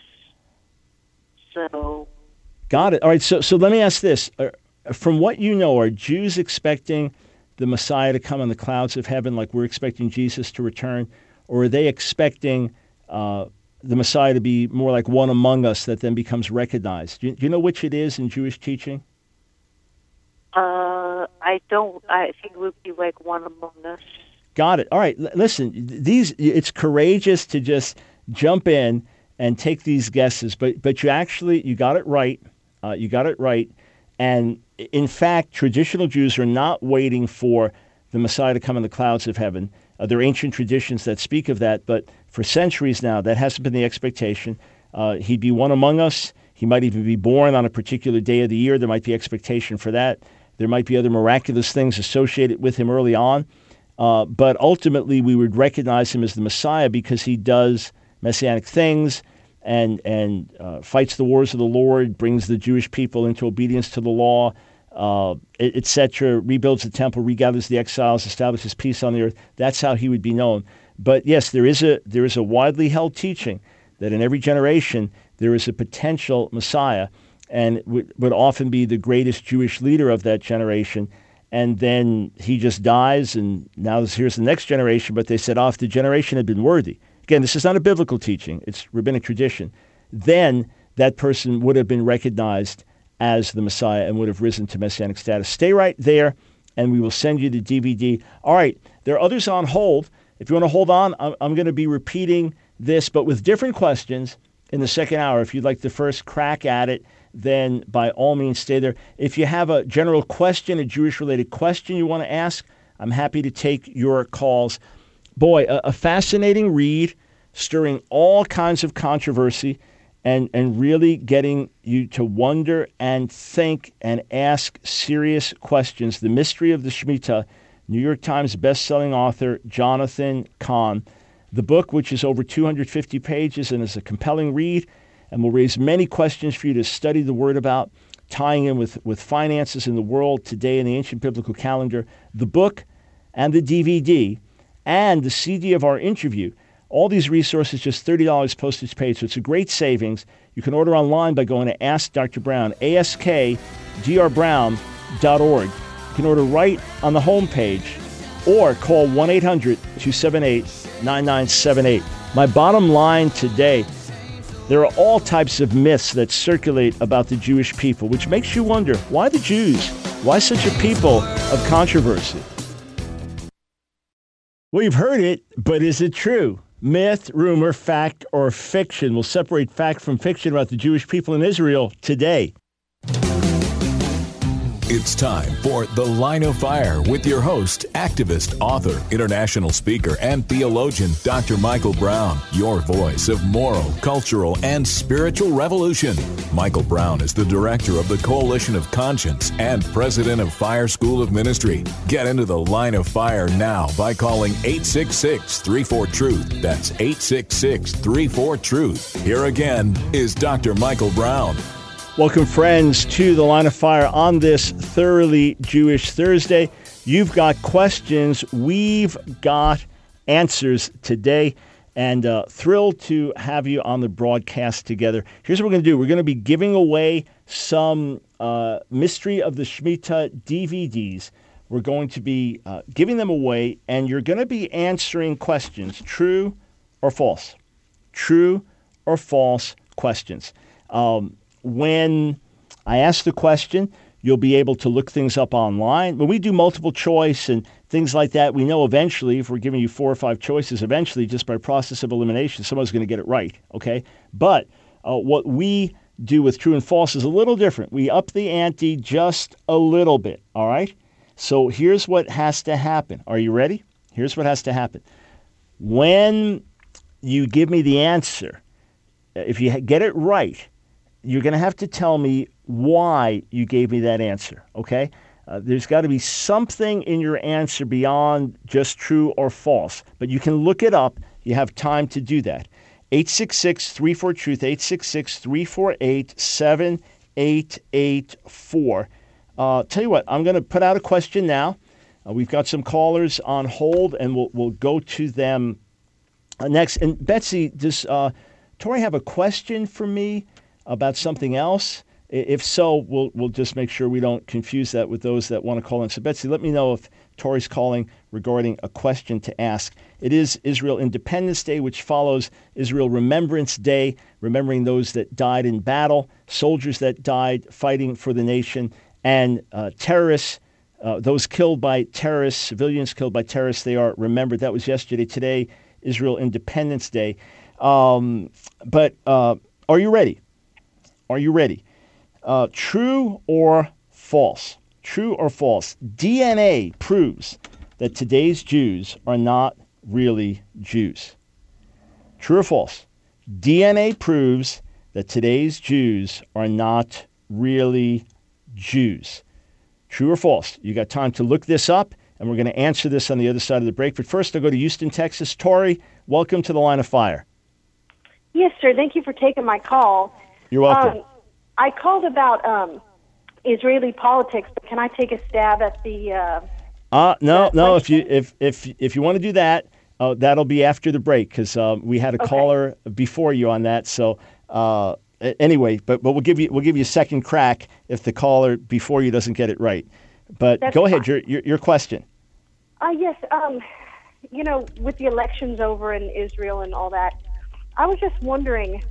So, got it. All right, so let me ask this. From what you know, are Jews expecting the Messiah to come on the clouds of heaven like we're expecting Jesus to return? Or are they expecting the Messiah to be more like one among us that then becomes recognized? Do you know which it is in Jewish teaching? I don't. I think it would be like one among us. Got it. All right, listen, it's courageous to just jump in and take these guesses, but you got it right. You got it right. And in fact, traditional Jews are not waiting for the Messiah to come in the clouds of heaven. There are ancient traditions that speak of that, but for centuries now, that hasn't been the expectation. He'd be one among us. He might even be born on a particular day of the year. There might be expectation for that. There might be other miraculous things associated with him early on. But ultimately, we would recognize him as the Messiah because he does messianic things and fights the wars of the Lord, brings the Jewish people into obedience to the law, etc., rebuilds the temple, regathers the exiles, establishes peace on the earth. That's how he would be known. But yes, there is a widely held teaching that in every generation there is a potential Messiah, and would often be the greatest Jewish leader of that generation. And then he just dies, and now here's the next generation. But they said, if the generation had been worthy, again, this is not a biblical teaching, it's rabbinic tradition, then that person would have been recognized as the Messiah and would have risen to messianic status. Stay right there, and we will send you the DVD. All right, there are others on hold. If you want to hold on, I'm going to be repeating this, but with different questions in the second hour. If you'd like the first crack at it, then by all means stay there. If you have a general question, a Jewish-related question you want to ask, I'm happy to take your calls. Boy, a fascinating read, stirring all kinds of controversy, and really getting you to wonder and think and ask serious questions. The Mystery of the Shemitah, New York Times best-selling author Jonathan Cahn. The book, which is over 250 pages and is a compelling read, and will raise many questions for you to study the Word about, tying in with finances in the world today in the ancient biblical calendar. The book and the DVD and the CD of our interview, all these resources, just $30 postage paid. So it's a great savings. You can order online by going to Ask Dr. Brown, askdrbrown.org. You can order right on the homepage or call 1-800-278-9978. My bottom line today, there are all types of myths that circulate about the Jewish people, which makes you wonder, why the Jews? Why such a people of controversy? Well, you've heard it, but is it true? Myth, rumor, fact, or fiction? We'll separate fact from fiction about the Jewish people in Israel today. It's time for The Line of Fire with your host, activist, author, international speaker, and theologian, Dr. Michael Brown, your voice of moral, cultural, and spiritual revolution. Michael Brown is the director of the Coalition of Conscience and president of Fire School of Ministry. Get into The Line of Fire now by calling 866-34-TRUTH. That's 866-34-TRUTH. Here again is Dr. Michael Brown. Welcome, friends, to The Line of Fire on this Thoroughly Jewish Thursday. You've got questions. We've got answers today. And thrilled to have you on the broadcast together. Here's what we're going to do. We're going to be giving away some Mystery of the Shemitah DVDs. We're going to be giving them away, and you're going to be answering questions, true or false. True or false questions. When I ask the question, you'll be able to look things up online. When we do multiple choice and things like that, we know eventually, if we're giving you 4 or 5 choices, eventually, just by process of elimination, someone's going to get it right, okay? But what we do with true and false is a little different. We up the ante just a little bit, all right? So here's what has to happen. Are you ready? Here's what has to happen. When you give me the answer, if you get it right, you're going to have to tell me why you gave me that answer, okay? There's got to be something in your answer beyond just true or false, but you can look it up. You have time to do that. 866-34-TRUTH, 866-348-7884. Tell you what, I'm going to put out a question now. We've got some callers on hold, and we'll go to them next. And Betsy, does Tori have a question for me about something else? If so, we'll just make sure we don't confuse that with those that want to call in. So Betsy, let me know if Tori's calling regarding a question to ask. It is Israel Independence Day, which follows Israel Remembrance Day, remembering those that died in battle, soldiers that died fighting for the nation, and terrorists, those killed by terrorists, civilians killed by terrorists, they are remembered. That was yesterday. Today, Israel Independence Day. But are you ready? Are you ready? True or false? True or false? DNA proves that today's Jews are not really Jews. True or false? DNA proves that today's Jews are not really Jews. True or false? You got time to look this up, and we're going to answer this on the other side of the break. But first, I'll go to Houston, Texas. Tori, welcome to The Line of Fire. Yes, sir. Thank you for taking my call. You're welcome. I called about Israeli politics, but can I take a stab at the? No. If you want to do that, that'll be after the break because we had a caller before you on that. So anyway, but we'll give you a second crack if the caller before you doesn't get it right. But That's go ahead. fine. Your question. Yes. With the elections over in Israel and all that, I was just wondering,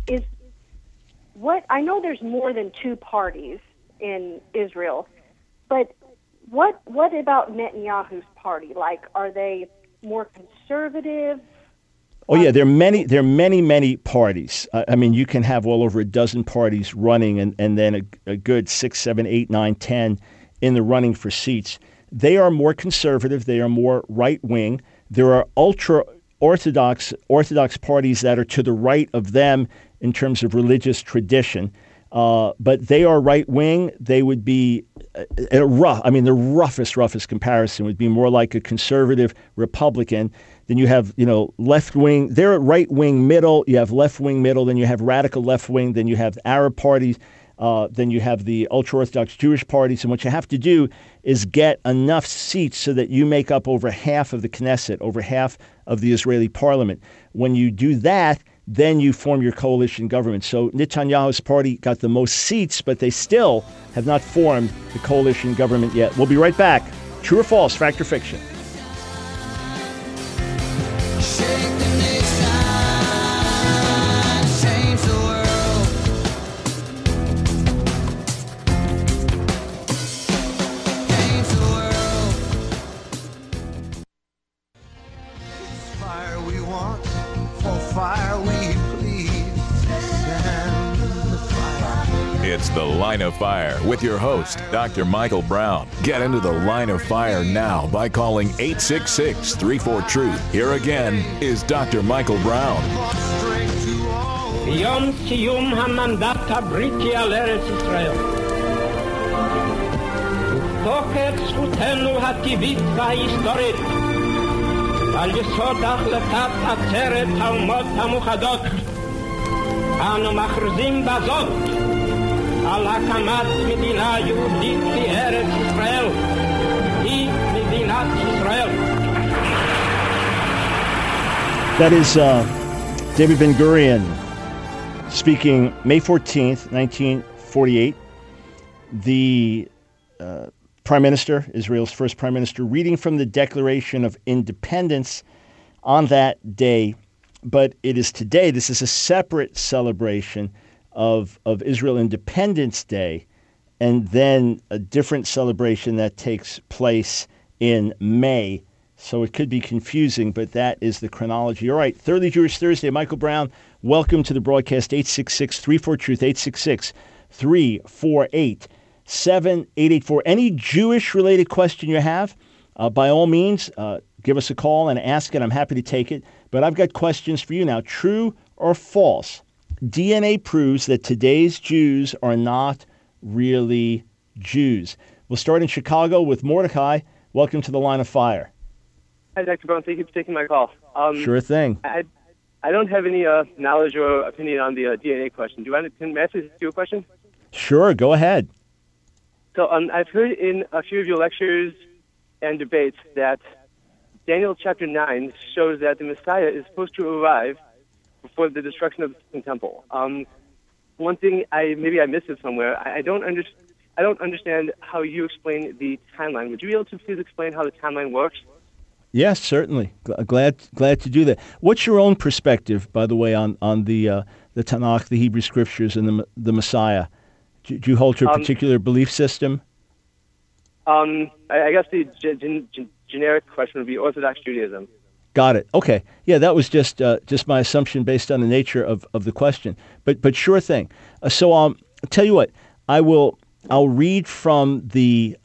I know there's more than 2 parties in Israel, but what about Netanyahu's party? Like, are they more conservative? Oh yeah, there are many parties. I mean, you can have well over a dozen parties running, and then a good 6, 7, 8, 9, 10 in the running for seats. They are more conservative. They are more right wing. There are ultra Orthodox parties that are to the right of them in terms of religious tradition, but they are right wing. They would be the roughest comparison would be more like a conservative Republican. Then you have left wing. They're at right wing middle. You have left wing middle. Then you have radical left wing. Then you have Arab parties. Then you have the ultra Orthodox Jewish parties. And what you have to do is get enough seats so that you make up over half of the Knesset, over half of the Israeli parliament. When you do that, then you form your coalition government. So Netanyahu's party got the most seats, but they still have not formed the coalition government yet. We'll be right back. True or false, fact or fiction? Fire we please, send the fire. It's The Line of Fire with your host, Dr. Michael Brown. Get into the Line of Fire now by calling 866-34-TRUTH. Here again is Dr. Michael Brown. יום סיום המנדט הבריטי על ארץ ישראל. ותוקף זכותנו הטבעית וההיסטורית על יסוד החלטת עצרת האומות המאוחדות. אנו מכריזים בזאת על הקמת מדינה יהודית בארץ ישראל. היא מדינת ישראל. That is David Ben-Gurion speaking May 14th, 1948. The Prime Minister, Israel's first Prime Minister, reading from the Declaration of Independence on that day. But it is today, this is a separate celebration of Israel Independence Day, and then a different celebration that takes place in May. So it could be confusing, but that is the chronology. All right, Thoroughly Jewish Thursday. Michael Brown, welcome to the broadcast. 866-34-TRUTH, 866-348-7884. Any Jewish-related question you have, by all means, give us a call and ask it. I'm happy to take it. But I've got questions for you now. True or false? DNA proves that today's Jews are not really Jews. We'll start in Chicago with Mordecai. Welcome to the Line of Fire. Hi, Dr. Brown. Thank you for taking my call. Sure thing. I don't have any knowledge or opinion on the DNA question. Can I ask you a question? Sure, go ahead. So I've heard in a few of your lectures and debates that Daniel chapter 9 shows that the Messiah is supposed to arrive before the destruction of the Second Temple. One thing, maybe I missed it somewhere. I don't understand how you explain the timeline. Would you be able to please explain how the timeline works? Yes, certainly. Glad to do that. What's your own perspective, by the way, on the Tanakh, the Hebrew Scriptures, and the Messiah? Do you hold to a particular belief system? I guess the generic question would be Orthodox Judaism. Got it. Okay. Yeah, that was just my assumption based on the nature of the question. But sure thing. So I'll tell you what. I'll read from the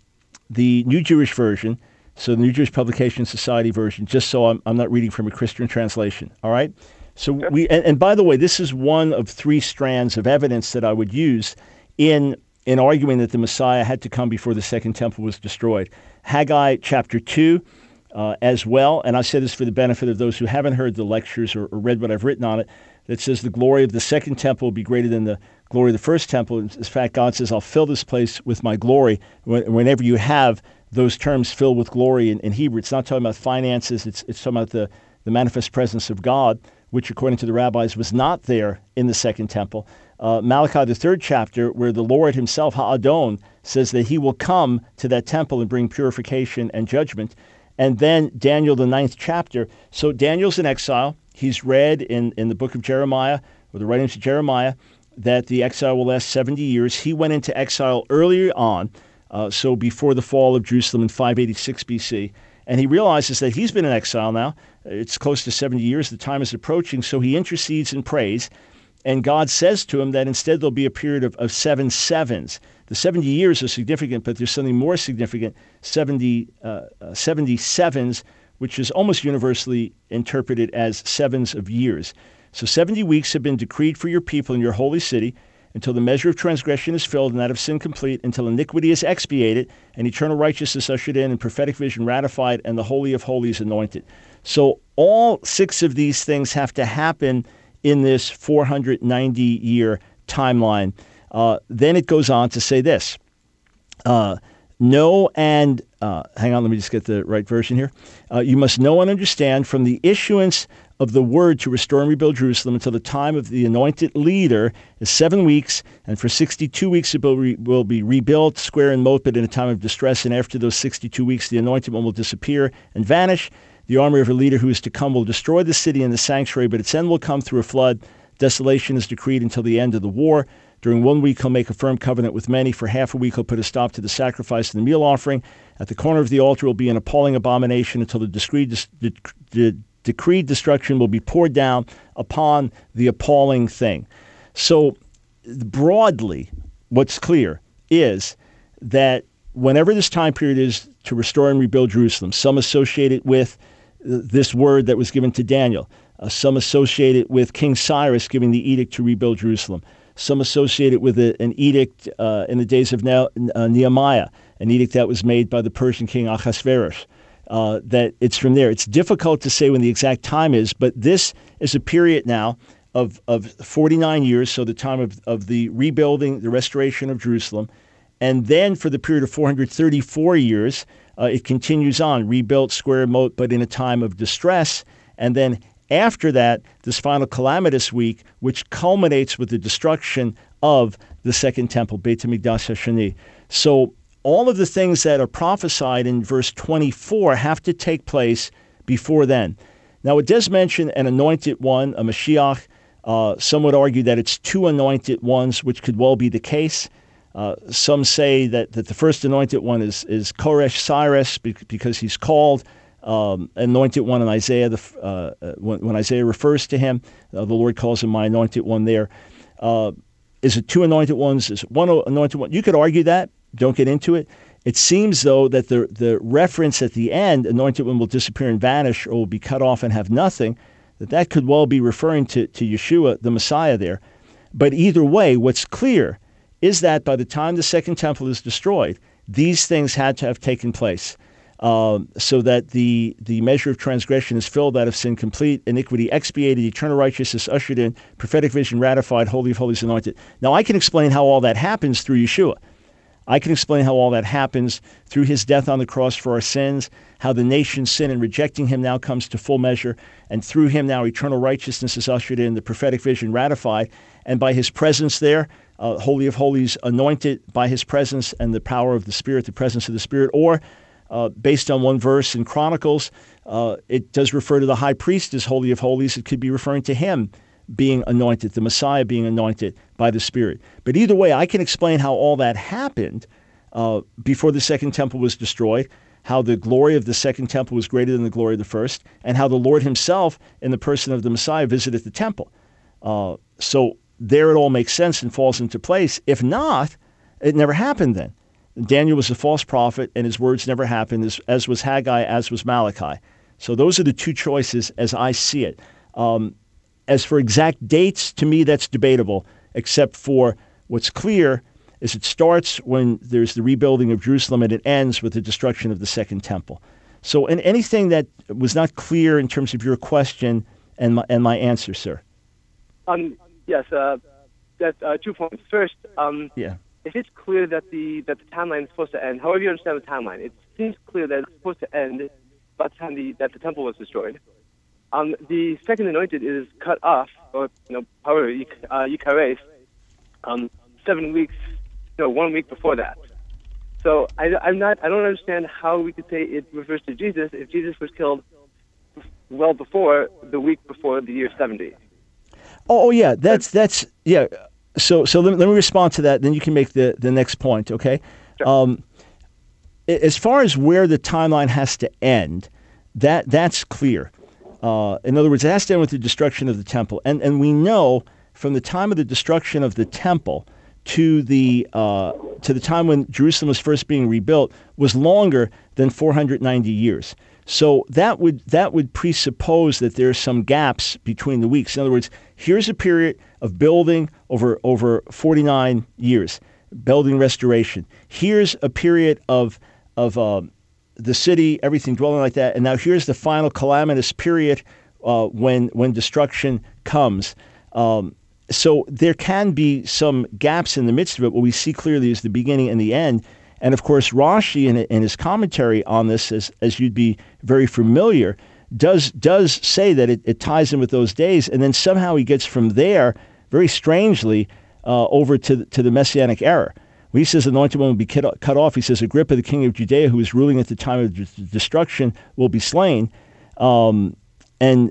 New Jewish Version. So the New Jewish Publication Society version, just so I'm not reading from a Christian translation. All right. So and by the way, this is one of three strands of evidence that I would use in arguing that the Messiah had to come before the Second Temple was destroyed. Haggai chapter 2 as well, and I say this for the benefit of those who haven't heard the lectures or read what I've written on it, that says the glory of the Second Temple will be greater than the glory of the First Temple. In fact, God says, I'll fill this place with my glory. Whenever you have those terms filled with glory in Hebrew, it's not talking about finances, it's talking about the manifest presence of God, which according to the rabbis was not there in the Second Temple. Malachi, the 3rd chapter, where the Lord himself, Ha'adon, says that he will come to that temple and bring purification and judgment. And then Daniel, the 9th chapter. So Daniel's in exile. He's read in the book of Jeremiah, or the writings of Jeremiah, that the exile will last 70 years. He went into exile earlier on, so before the fall of Jerusalem in 586 BC. And he realizes that he's been in exile now. It's close to 70 years. The time is approaching. So he intercedes and prays. And God says to him that instead there'll be a period of 7 sevens. The 70 years are significant, but there's something more significant, 70 sevens, which is almost universally interpreted as sevens of years. So 70 weeks have been decreed for your people in your holy city, until the measure of transgression is filled and that of sin complete, until iniquity is expiated and eternal righteousness ushered in and prophetic vision ratified and the Holy of Holies anointed. So all 6 of these things have to happen in this 490-year timeline. Then it goes on to say this. Hang on, let me just get the right version here. You must know and understand from the issuance of the word to restore and rebuild Jerusalem until the time of the anointed leader is 7 weeks, and for 62 weeks it will be rebuilt, square and moat, but in a time of distress, and after those 62 weeks the anointed one will disappear and vanish. The army of a leader who is to come will destroy the city and the sanctuary, but its end will come through a flood. Desolation is decreed until the end of the war. During 1 week he'll make a firm covenant with many. For half a week he'll put a stop to the sacrifice and the meal offering. At the corner of the altar will be an appalling abomination until the decreed destruction will be poured down upon the appalling thing. So broadly, what's clear is that whenever this time period is to restore and rebuild Jerusalem, some associate it with this word that was given to Daniel. Some associate it with King Cyrus giving the edict to rebuild Jerusalem. Some associate it with an edict in the days of Nehemiah, an edict that was made by the Persian king Ahasuerus, that it's from there. It's difficult to say when the exact time is, but this is a period now of 49 years, so the time of the rebuilding, the restoration of Jerusalem. And then for the period of 434 years, it continues on, rebuilt, square, moat, but in a time of distress. And then after that, this final calamitous week, which culminates with the destruction of the Second Temple, Beit HaMikdash HaShani. So all of the things that are prophesied in verse 24 have to take place before then. Now, it does mention an anointed one, a Mashiach. Some would argue that it's two anointed ones, which could well be the case. Some say that the first anointed one is Koresh Cyrus because he's called anointed one in Isaiah. When Isaiah refers to him, the Lord calls him my anointed one there. Is it two anointed ones? Is it one anointed one? You could argue that. Don't get into it. It seems, though, that the reference at the end, anointed one will disappear and vanish or will be cut off and have nothing, that could well be referring to Yeshua, the Messiah there. But either way, what's clear is that by the time the Second Temple is destroyed, these things had to have taken place, so that the measure of transgression is filled, that of sin complete, iniquity expiated, eternal righteousness ushered in, prophetic vision ratified, Holy of Holies anointed. Now, I can explain how all that happens through Yeshua. I can explain how all that happens through his death on the cross for our sins, how the nation's sin in rejecting him now comes to full measure, and through him now eternal righteousness is ushered in, the prophetic vision ratified, and by his presence there, Holy of Holies anointed by his presence and the power of the Spirit, the presence of the Spirit, or based on one verse in Chronicles, it does refer to the high priest as Holy of Holies. It could be referring to him being anointed, the Messiah being anointed by the Spirit. But either way, I can explain how all that happened before the Second Temple was destroyed, how the glory of the Second Temple was greater than the glory of the first, and how the Lord himself, in the person of the Messiah, visited the temple. So there it all makes sense and falls into place. If not, it never happened then. Daniel was a false prophet, and his words never happened, as was Haggai, as was Malachi. So those are the two choices as I see it. As for exact dates, to me, that's debatable, except for what's clear is it starts when there's the rebuilding of Jerusalem and it ends with the destruction of the Second Temple. So and anything that was not clear in terms of your question and my answer, sir? Yes, that's 2 points. First, if it's clear that the timeline is supposed to end, however you understand the timeline, it seems clear that it's supposed to end by the time that the temple was destroyed. The second anointed is cut off, or however Yikares, 7 weeks, 1 week before that. So I don't understand how we could say it refers to Jesus if Jesus was killed well before the week before the year 70. Oh yeah, that's yeah. So let me respond to that. Then you can make the next point. Okay. Sure. As far as where the timeline has to end, that's clear. In other words, it has to end with the destruction of the temple. And we know from the time of the destruction of the temple to the time when Jerusalem was first being rebuilt was longer than 490 years. So that would presuppose that there are some gaps between the weeks. In other words, here's a period of building over 49 years, building restoration. Here's a period of the city, everything dwelling like that. And now here's the final calamitous period when destruction comes. So there can be some gaps in the midst of it. What we see clearly is the beginning and the end. And of course, Rashi, in his commentary on this, as you'd be very familiar, does say that it ties in with those days. And then somehow he gets from there, very strangely, over to the Messianic era. When he says anointed one will be cut off, he says Agrippa, the king of Judea, who was ruling at the time of destruction, will be slain. And then,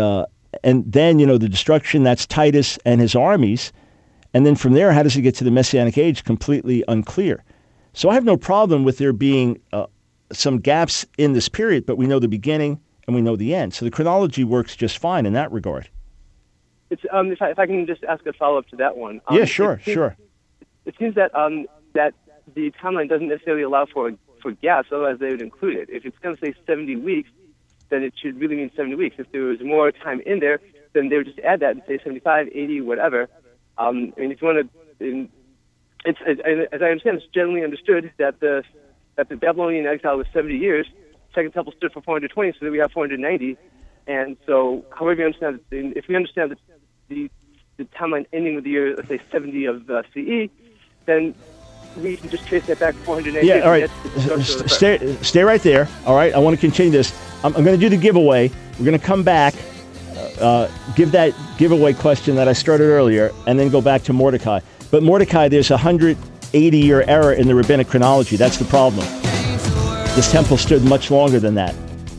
the destruction, that's Titus and his armies. And then from there, how does he get to the Messianic age? Completely unclear. So I have no problem with there being some gaps in this period, but we know the beginning and we know the end. So the chronology works just fine in that regard. It's if I can just ask a follow-up to that one. Yeah, sure. It seems that that the timeline doesn't necessarily allow for gaps, otherwise they would include it. If it's going to say 70 weeks, then it should really mean 70 weeks. If there was more time in there, then they would just add that and say 75, 80, whatever. And if you want to, as I understand, it's generally understood that the Babylonian exile was 70 years. Second Temple stood for 420, so that we have 490. And so, however you understand it, if we understand the timeline ending with the year, let's say 70 of CE, then we can just trace that back 490. Yeah, all right. Stay right there. All right, I want to continue this. I'm going to do the giveaway. We're going to come back, give that giveaway question that I started earlier, and then go back to Mordecai. But Mordecai, there's a 180-year error in the rabbinic chronology. That's the problem. This temple stood much longer than that.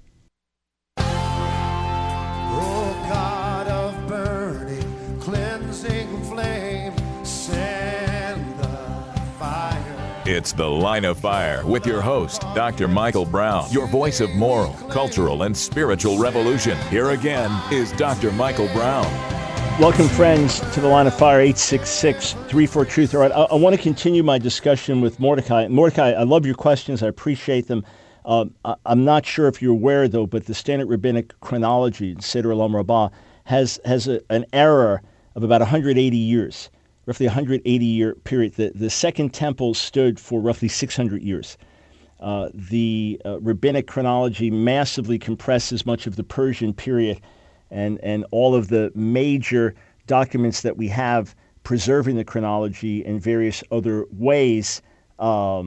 It's The Line of Fire with your host, Dr. Michael Brown, your voice of moral, cultural, and spiritual revolution. Here again is Dr. Michael Brown. Welcome, friends, to The Line of Fire, 866-34-TRUTH. All right, I want to continue my discussion with Mordecai. Mordecai, I love your questions. I appreciate them. I'm not sure if you're aware, though, but the Standard Rabbinic Chronology, Seder Olam Rabbah, has an error of about 180 years. Roughly 180-year period. The Second Temple stood for roughly 600 years. The rabbinic chronology massively compresses much of the Persian period, and all of the major documents that we have preserving the chronology in various other ways. Are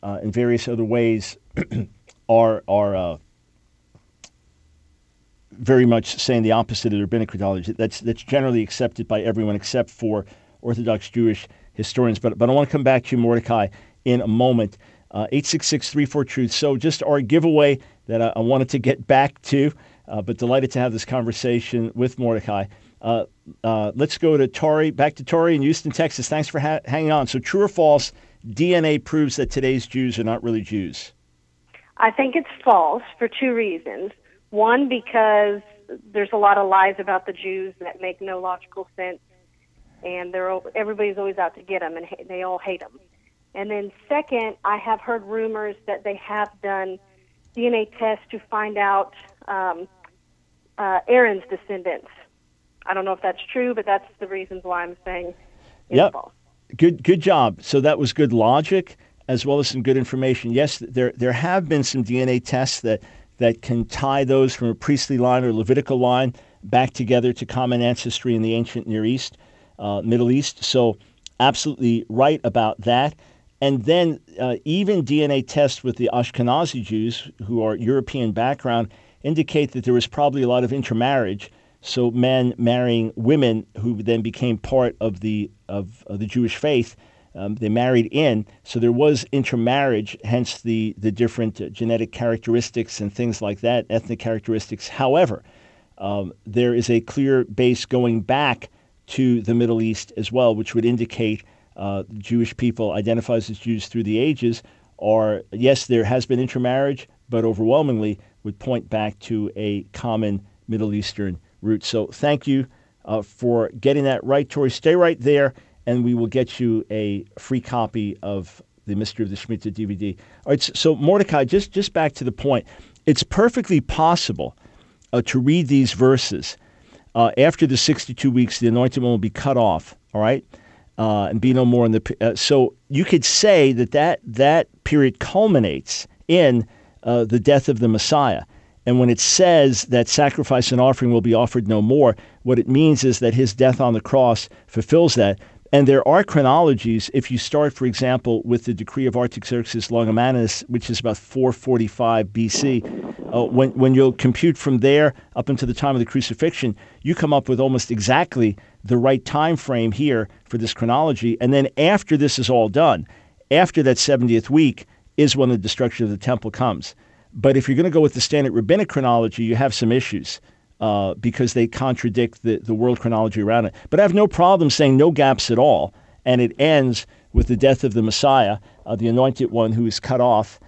very much saying the opposite of the rabbinic chronology. That's generally accepted by everyone except for Orthodox Jewish historians. But I want to come back to you, Mordecai, in a moment. 866-34-TRUTH. So just our giveaway that I wanted to get back to, but delighted to have this conversation with Mordecai. Let's go to Tori, back to Tori in Houston, Texas. Thanks for hanging on. So true or false, DNA proves that today's Jews are not really Jews? I think it's false for two reasons. One, because there's a lot of lies about the Jews that make no logical sense. And everybody's always out to get them, and they all hate them. And then second, I have heard rumors that they have done DNA tests to find out Aaron's descendants. I don't know if that's true, but that's the reasons why I'm saying it's false. Good job. So that was good logic as well as some good information. Yes, there have been some DNA tests that can tie those from a priestly line or Levitical line back together to common ancestry in the ancient Near East. Middle East. So absolutely right about that. And then even DNA tests with the Ashkenazi Jews, who are European background, indicate that there was probably a lot of intermarriage. So men marrying women who then became part of the Jewish faith. They married in. So there was intermarriage, hence the different genetic characteristics and things like that, ethnic characteristics. However, there is a clear base going back to the Middle East as well, which would indicate Jewish people identifies as Jews through the ages are, yes, there has been intermarriage, but overwhelmingly would point back to a common Middle Eastern root. So thank you for getting that right, Tori. Stay right there, and we will get you a free copy of the Mystery of the Shemitah DVD. All right, so Mordecai, just back to the point. It's perfectly possible to read these verses. After the 62 weeks, the anointed one will be cut off, all right, and be no more in the... so you could say that period culminates in the death of the Messiah. And when it says that sacrifice and offering will be offered no more, what it means is that his death on the cross fulfills that. And there are chronologies. If you start, for example, with the decree of Artaxerxes Longomanus, which is about 445 BC, when you'll compute from there up until the time of the crucifixion, you come up with almost exactly the right time frame here for this chronology. And then after this is all done, after that 70th week is when the destruction of the temple comes. But if you're going to go with the standard rabbinic chronology, you have some issues. Because they contradict the world chronology around it. But I have no problem saying no gaps at all, and it ends with the death of the Messiah, the anointed one who is cut off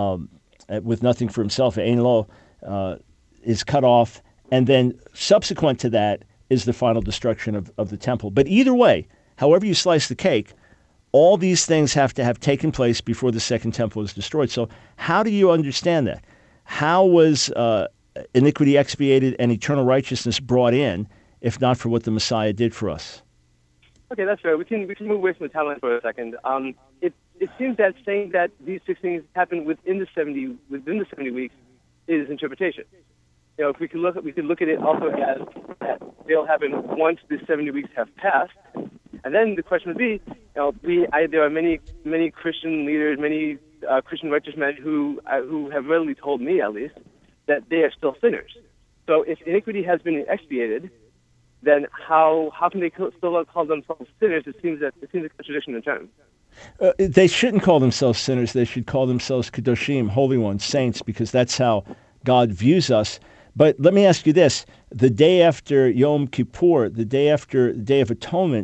with nothing for himself, Ein Lo, is cut off, and then subsequent to that is the final destruction of the temple. But either way, however you slice the cake, all these things have to have taken place before the second temple is destroyed. So how do you understand that? How was iniquity expiated and eternal righteousness brought in, if not for what the Messiah did for us? Okay, that's fair. We can move away from the timeline for a second. It seems that saying that these 6 things happen within the 70 weeks is interpretation. You know, if we can look at it also as that they'll happen once the 70 weeks have passed, and then the question would be, there are many Christian leaders, many Christian righteous men who have readily told me, at least, that they are still sinners. So if iniquity has been expiated, then how can they still call themselves sinners? It seems a contradiction in terms. They shouldn't call themselves sinners. They should call themselves Kedoshim, holy ones, saints, because that's how God views us. But let me ask you this. The day after Yom Kippur, the day after the Day of Atonement,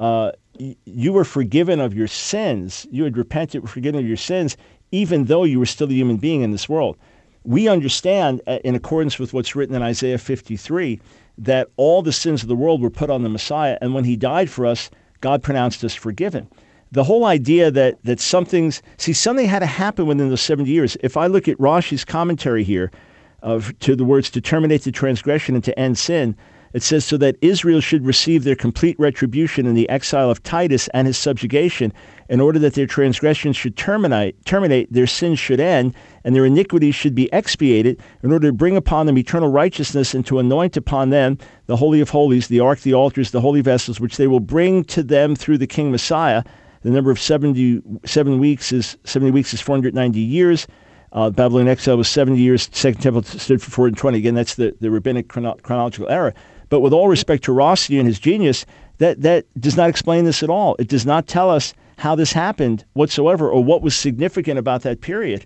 you were forgiven of your sins. You had repented, were forgiven of your sins, even though you were still a human being in this world. We understand, in accordance with what's written in Isaiah 53, that all the sins of the world were put on the Messiah, and when he died for us, God pronounced us forgiven. The whole idea that something had to happen within those 70 years. If I look at Rashi's commentary here to the words to terminate the transgression and to end sin, it says, so that Israel should receive their complete retribution in the exile of Titus and his subjugation, in order that their transgressions should terminate, their sins should end, and their iniquities should be expiated, in order to bring upon them eternal righteousness and to anoint upon them the Holy of Holies, the ark, the altars, the holy vessels, which they will bring to them through the King Messiah. The number of 77 weeks is 490 years. Babylonian exile was 70 years. Second Temple stood for 420. Again, that's the rabbinic chronological era. But with all respect to Rossi and his genius, that does not explain this at all. It does not tell us how this happened whatsoever or what was significant about that period.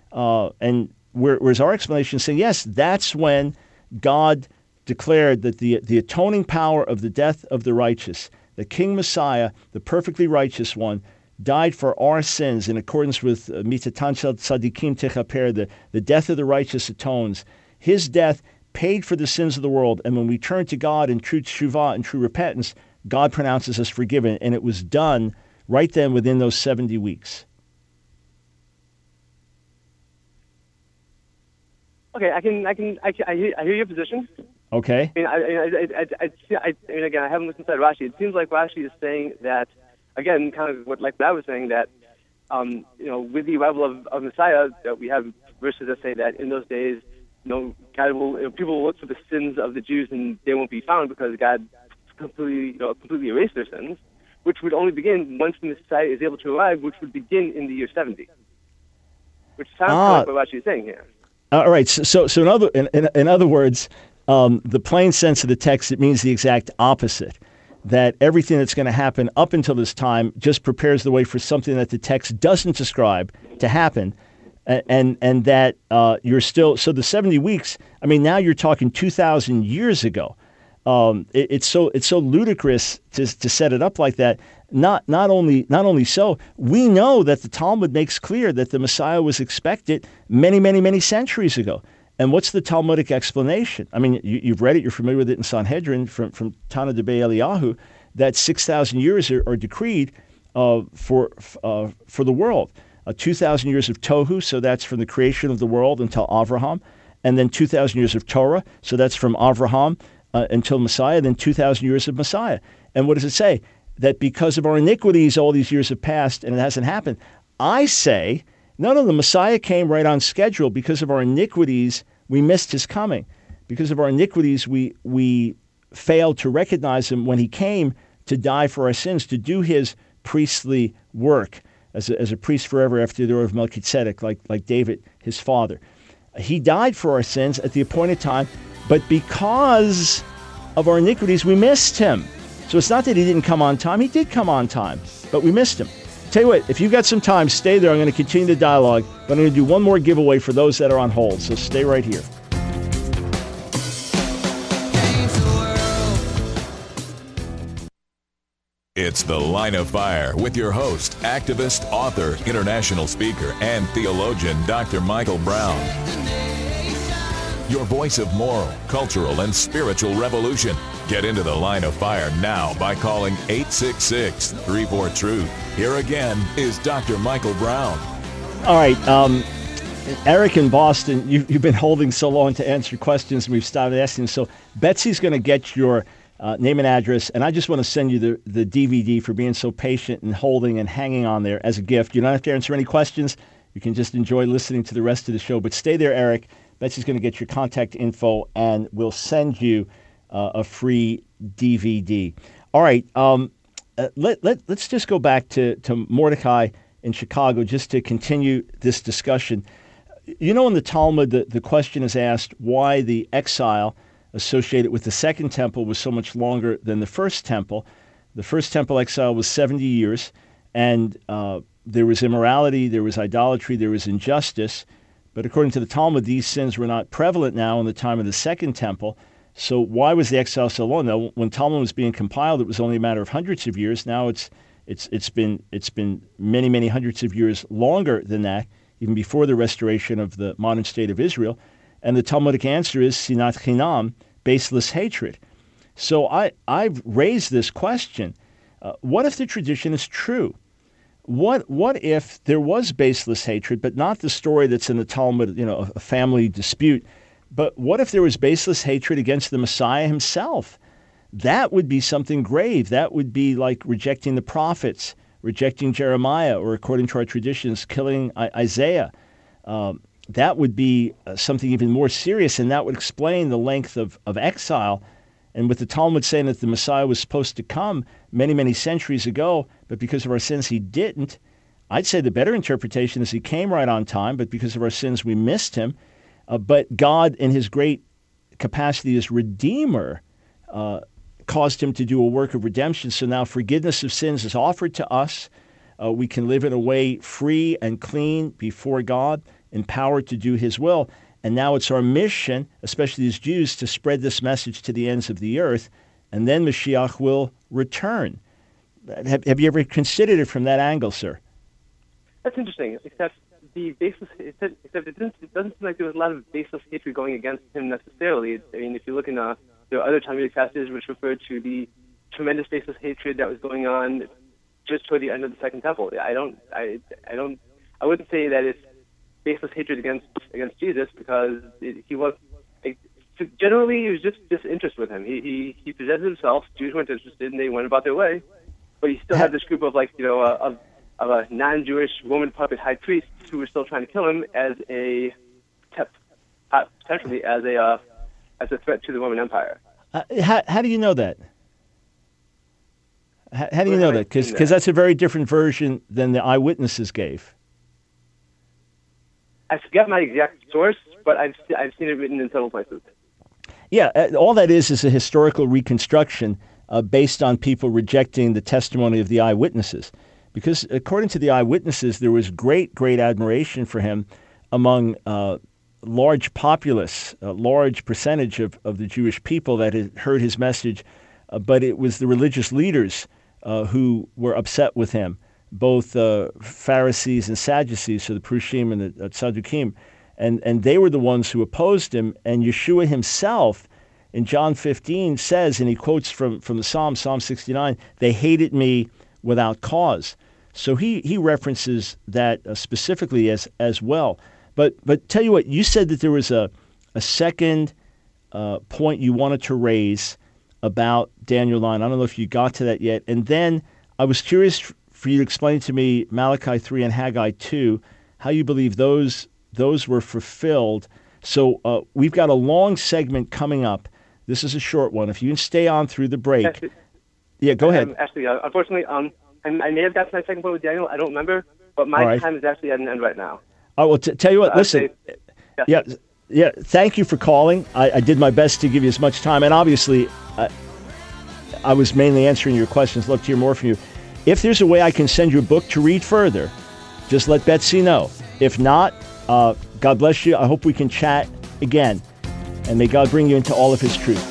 And whereas our explanation is saying, yes, that's when God declared that the atoning power of the death of the righteous, the King Messiah, the perfectly righteous one, died for our sins in accordance with Mitatan Tzadikim Techaper, the death of the righteous atones. His death paid for the sins of the world, and when we turn to God in true teshuvah and true repentance, God pronounces us forgiven, and it was done right then within those 70 weeks. Okay, I hear your position. Okay. I mean, again, I haven't listened to Rashi. It seems like Rashi is saying that, again, kind of what I was saying, that with the arrival of Messiah, that we have verses that say that in those days, God will, people will look for the sins of the Jews and they won't be found because God completely erased their sins, which would only begin once the Messiah is able to arrive, which would begin in the year 70. Which sounds like what Rashi is saying here. All right. So in other words, the plain sense of the text, it means the exact opposite. That everything that's going to happen up until this time just prepares the way for something that the text doesn't describe to happen. And that you're still, so the 70 weeks, I mean, now you're talking 2,000 years ago. It's so ludicrous to set it up like that. Not only so, we know that the Talmud makes clear that the Messiah was expected many centuries ago. And what's the Talmudic explanation? I mean, you've read it, you're familiar with it in Sanhedrin from Tana Debei Eliyahu, that 6,000 years are decreed for the world. 2,000 years of Tohu, so that's from the creation of the world until Avraham, and then 2,000 years of Torah, so that's from Avraham until Messiah, then 2,000 years of Messiah. And what does it say? That because of our iniquities, all these years have passed and it hasn't happened. I say, no, the Messiah came right on schedule. Because of our iniquities, we missed his coming. Because of our iniquities, we failed to recognize him when he came to die for our sins, to do his priestly work as a priest forever after the order of Melchizedek, like David, his father. He died for our sins at the appointed time, but because of our iniquities, we missed him. So it's not that he didn't come on time. He did come on time, but we missed him. Tell you what, if you've got some time, stay there. I'm going to continue the dialogue, but I'm going to do one more giveaway for those that are on hold, so stay right here. It's The Line of Fire with your host, activist, author, international speaker, and theologian, Dr. Michael Brown. Your voice of moral, cultural, and spiritual revolution. Get into the line of fire now by calling 866-34-TRUTH. Here again is Dr. Michael Brown. All right, Eric in Boston, you've been holding so long to answer questions, and we've started asking. So Betsy's going to get your name and address, and I just want to send you the DVD for being so patient and holding and hanging on there as a gift. You don't have to answer any questions. You can just enjoy listening to the rest of the show. But stay there, Eric. Betsy's going to get your contact info, and we'll send you a free DVD. All right, let's just go back to Mordecai in Chicago just to continue this discussion. You know, in the Talmud, the question is asked why the exile associated with the Second Temple was so much longer than the First Temple. The First Temple exile was 70 years, and there was immorality, there was idolatry, there was injustice. But according to the Talmud, these sins were not prevalent now in the time of the Second Temple. So why was the exile so long? Now, when Talmud was being compiled, it was only a matter of hundreds of years. Now it's been many, many hundreds of years longer than that, even before the restoration of the modern state of Israel. And the Talmudic answer is sinat chinam, baseless hatred. So I've raised this question. What if the tradition is true? What if there was baseless hatred, but not the story that's in the Talmud, a family dispute, but what if there was baseless hatred against the Messiah himself? That would be something grave. That would be like rejecting the prophets, rejecting Jeremiah, or according to our traditions, killing Isaiah. That would be something even more serious, and that would explain the length of exile. And with the Talmud saying that the Messiah was supposed to come many, many centuries ago, but because of our sins he didn't, I'd say the better interpretation is he came right on time, but because of our sins we missed him. But God, in his great capacity as Redeemer, caused him to do a work of redemption. So now forgiveness of sins is offered to us. We can live in a way free and clean before God, empowered to do his will. And now it's our mission, especially as Jews, to spread this message to the ends of the earth, and then Mashiach will return. Have you ever considered it from that angle, sir? That's interesting, except it doesn't seem like there was a lot of baseless hatred going against him necessarily. I mean, if you look in there are other Talmudic passages which refer to the tremendous baseless hatred that was going on just toward the end of the Second Temple. I wouldn't say that it's baseless hatred against Jesus, because he was generally it was just disinterest with him. He presented himself. Jews weren't interested, and they went about their way. But he still had this group of of a non-Jewish Roman puppet high priest who were still trying to kill him as potentially as a threat to the Roman Empire. How do you know that? How do you know that? Because that's a very different version than the eyewitnesses gave. I forget my exact source, but I've seen it written in several places. Yeah, all that is a historical reconstruction based on people rejecting the testimony of the eyewitnesses. Because according to the eyewitnesses, there was great, great admiration for him among large populace, a large percentage of the Jewish people that had heard his message, but it was the religious leaders who were upset with him, both Pharisees and Sadducees, so the Prushim and the Tzaddukim, and they were the ones who opposed him. And Yeshua himself, in John 15, says, and he quotes from the Psalm 69, they hated me without cause. So he references that specifically as well. But tell you what, you said that there was a second point you wanted to raise about Daniel 9. I don't know if you got to that yet. And then I was curious for you to explain to me Malachi 3 and Haggai 2, how you believe those were fulfilled. So we've got a long segment coming up. This is a short one. If you can stay on through the break. Actually, go ahead. Unfortunately, I may have got to my second point with Daniel. I don't remember, but my time is actually at an end right now. I will tell you what, listen. Yeah. Thank you for calling. I did my best to give you as much time, and obviously I was mainly answering your questions. Love to hear more from you. If there's a way I can send you a book to read further, just let Betsy know. If not, God bless you. I hope we can chat again, and may God bring you into all of his truth.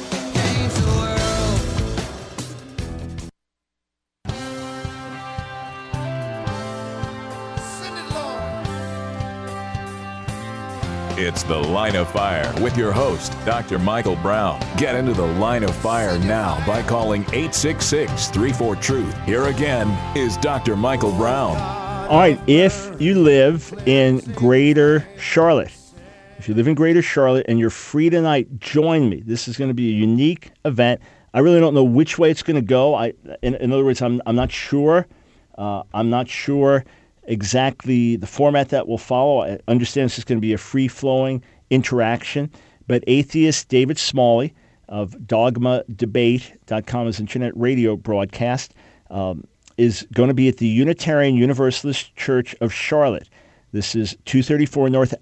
It's The Line of Fire with your host, Dr. Michael Brown. Get into the Line of Fire now by calling 866-34-TRUTH. Here again is Dr. Michael Brown. All right, if you live in Greater Charlotte, and you're free tonight, join me. This is going to be a unique event. I really don't know which way it's going to go. In other words, I'm not sure. I'm not sure exactly the format that will follow. I understand this is going to be a free-flowing interaction. But atheist David Smalley of DogmaDebate.com, his internet radio broadcast, is going to be at the Unitarian Universalist Church of Charlotte. This is 234 North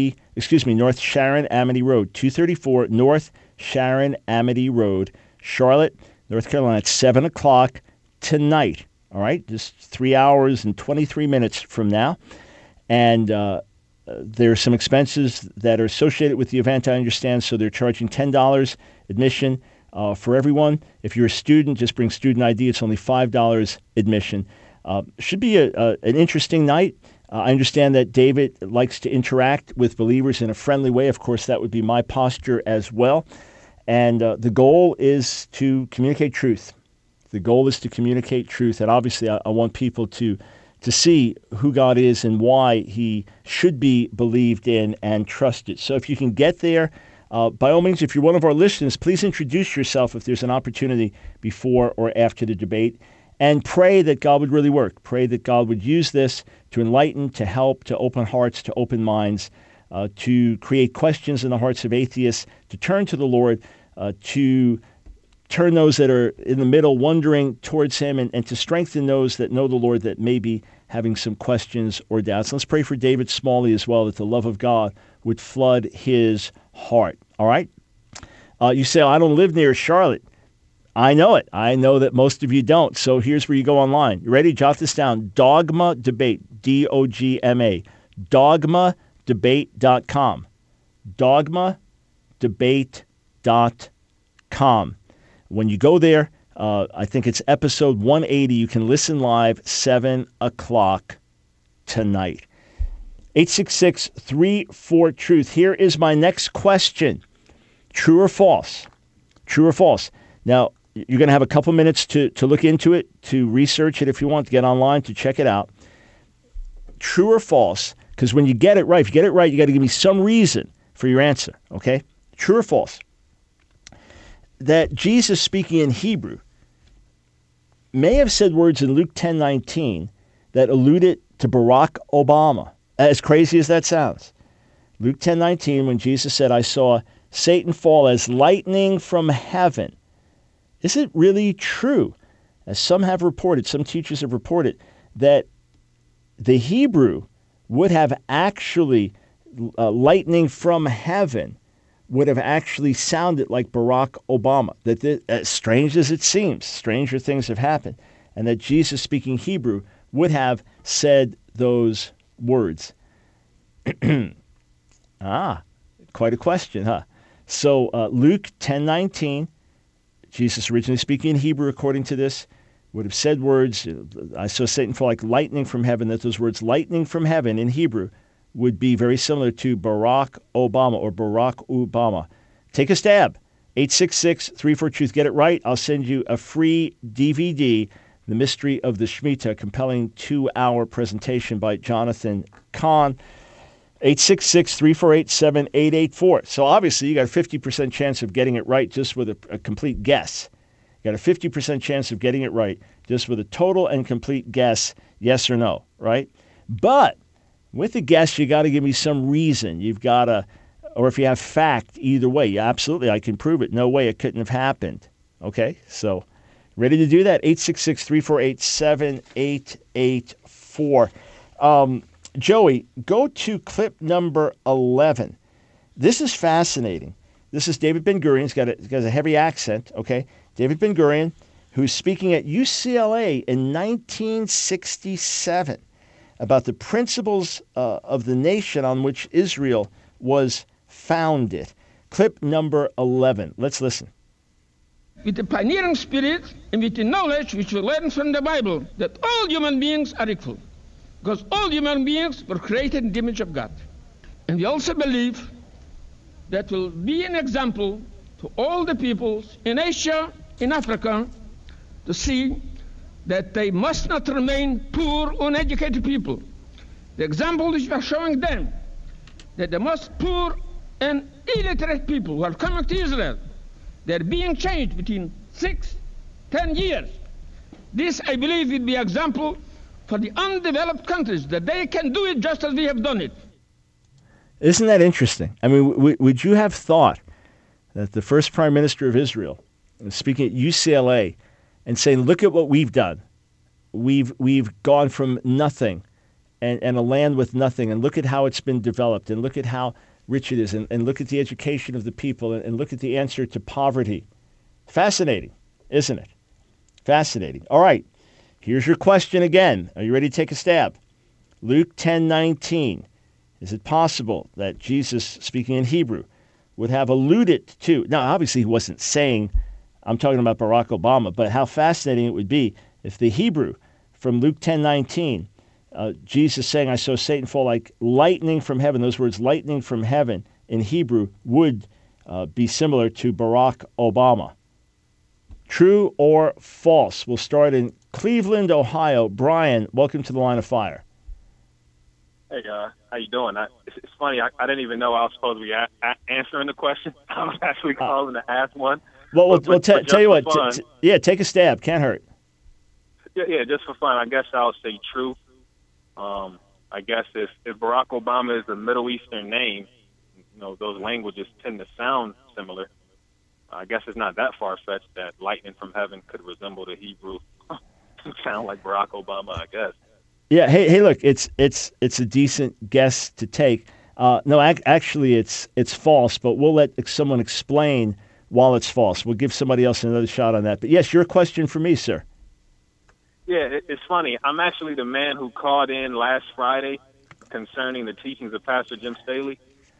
Sharon Amity Road. 234 North Sharon Amity Road, Charlotte, North Carolina, at 7 o'clock tonight. All right, just 3 hours and 23 minutes from now. And there are some expenses that are associated with the event, I understand, so they're charging $10 admission for everyone. If you're a student, just bring student ID. It's only $5 admission. Should be an interesting night. I understand that David likes to interact with believers in a friendly way. Of course, that would be my posture as well. And the goal is to communicate truth. The goal is to communicate truth. And obviously, I want people to see who God is and why he should be believed in and trusted. So if you can get there, by all means, if you're one of our listeners, please introduce yourself if there's an opportunity before or after the debate. And pray that God would really work. Pray that God would use this to enlighten, to help, to open hearts, to open minds, to create questions in the hearts of atheists, to turn to the Lord, to turn those that are in the middle wondering towards him, and to strengthen those that know the Lord that may be having some questions or doubts. Let's pray for David Smalley as well, that the love of God would flood his heart. All right? You say, I don't live near Charlotte. I know it. I know that most of you don't. So here's where you go online. You ready? Jot this down. Dogma Debate, D-O-G-M-A, dogmadebate.com. Dogmadebate.com. When you go there, I think it's episode 180. You can listen live 7 o'clock tonight. 866-34-TRUTH. Here is my next question. True or false? True or false? Now, you're going to have a couple minutes to look into it, to research it if you want, to get online, to check it out. True or false? Because when you get it right, if you get it right, you got to give me some reason for your answer, okay? True or false? That Jesus, speaking in Hebrew, may have said words in Luke 10:19 that alluded to Barack Obama, as crazy as that sounds. Luke 10:19, when Jesus said, I saw Satan fall as lightning from heaven. Is it really true, as some have reported, some teachers have reported, that the Hebrew would have actually, lightning from heaven, would have actually sounded like Barack Obama? That as strange as it seems, stranger things have happened, and that Jesus, speaking Hebrew, would have said those words. Quite a question, huh? So Luke 10:19, Jesus, originally speaking in Hebrew, according to this, would have said words, I saw Satan fall like lightning from heaven, that those words, lightning from heaven, in Hebrew, would be very similar to Barack Obama or Barack Obama. Take a stab. 866-34-TRUTH. Get it right. I'll send you a free DVD, The Mystery of the Shemitah, compelling 2-hour presentation by Jonathan Cahn. 866-348-7884. So obviously you got a 50% chance of getting it right just with a complete guess. You got a 50% chance of getting it right just with a total and complete guess, yes or no, right? But with a guess, you got to give me some reason. You've got to, or if you have fact, either way, yeah, absolutely, I can prove it. No way, it couldn't have happened. Okay, so ready to do that? 866-348-7884. Joey, go to clip number 11. This is fascinating. This is David Ben-Gurion. He's got a heavy accent, okay? David Ben-Gurion, who's speaking at UCLA in 1967 about the principles of the nation on which Israel was founded. Clip number 11. Let's listen. With the pioneering spirit and with the knowledge which we learn from the Bible that all human beings are equal, because all human beings were created in the image of God. And we also believe that will be an example to all the peoples in Asia, in Africa, to see that they must not remain poor, uneducated people. The example which we are showing them, that the most poor and illiterate people who are coming to Israel, they're being changed between 6-10 years. This, I believe, will be an example for the undeveloped countries, that they can do it just as we have done it. Isn't that interesting? I mean, would you have thought that the first prime minister of Israel, speaking at UCLA, and saying, look at what we've done. We've gone from nothing and a land with nothing, and look at how it's been developed, and look at how rich it is, and look at the education of the people, and look at the answer to poverty. Fascinating, isn't it? Fascinating. All right, here's your question again. Are you ready to take a stab? Luke 10:19. Is it possible that Jesus, speaking in Hebrew, would have alluded to, now obviously he wasn't saying, I'm talking about Barack Obama, but how fascinating it would be if the Hebrew from Luke 10:19, Jesus saying, I saw Satan fall like lightning from heaven, those words, lightning from heaven, in Hebrew would be similar to Barack Obama. True or false? We'll start in Cleveland, Ohio. Brian, welcome to the Line of Fire. Hey, how you doing? It's funny, I didn't even know I was supposed to be answering the question. I was actually calling to ask one. Well, tell you what, take a stab. Can't hurt. Yeah, just for fun. I guess I'll say true. I guess if Barack Obama is a Middle Eastern name, you know, those languages tend to sound similar. I guess it's not that far-fetched that lightning from heaven could resemble the Hebrew. Sound like Barack Obama, I guess. Yeah. Hey, look, it's a decent guess to take. No, actually, it's false. But we'll let someone explain while it's false. We'll give somebody else another shot on that. But yes, your question for me, sir. Yeah, it's funny. I'm actually the man who called in last Friday concerning the teachings of Pastor Jim Staley.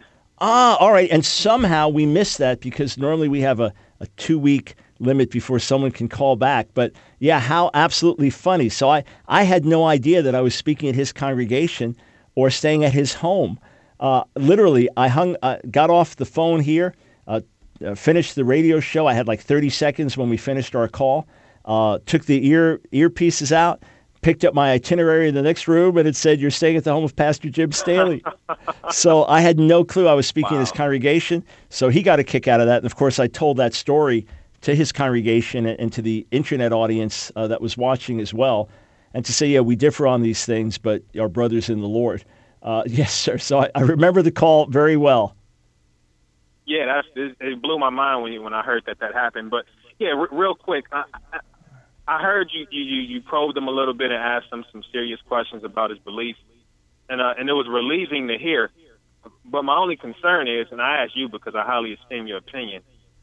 All right. And somehow we missed that because normally we have a 2-week limit before someone can call back. But yeah, how absolutely funny. So I had no idea that I was speaking at his congregation or staying at his home. Literally, I got off the phone here, finished the radio show. I had like 30 seconds when we finished our call. Took the earpieces out, picked up my itinerary in the next room, and it said, you're staying at the home of Pastor Jim Staley. So I had no clue I was speaking at his congregation. So he got a kick out of that. And of course, I told that story to his congregation and to the internet audience that was watching as well. And to say, yeah, we differ on these things, but our brothers in the Lord. Yes, sir. So I remember the call very well. Yeah, it blew my mind when I heard that happened. But yeah, real quick, I heard you probed him a little bit and asked him some serious questions about his beliefs, and it was relieving to hear. But my only concern is, and I ask you because I highly esteem your opinion,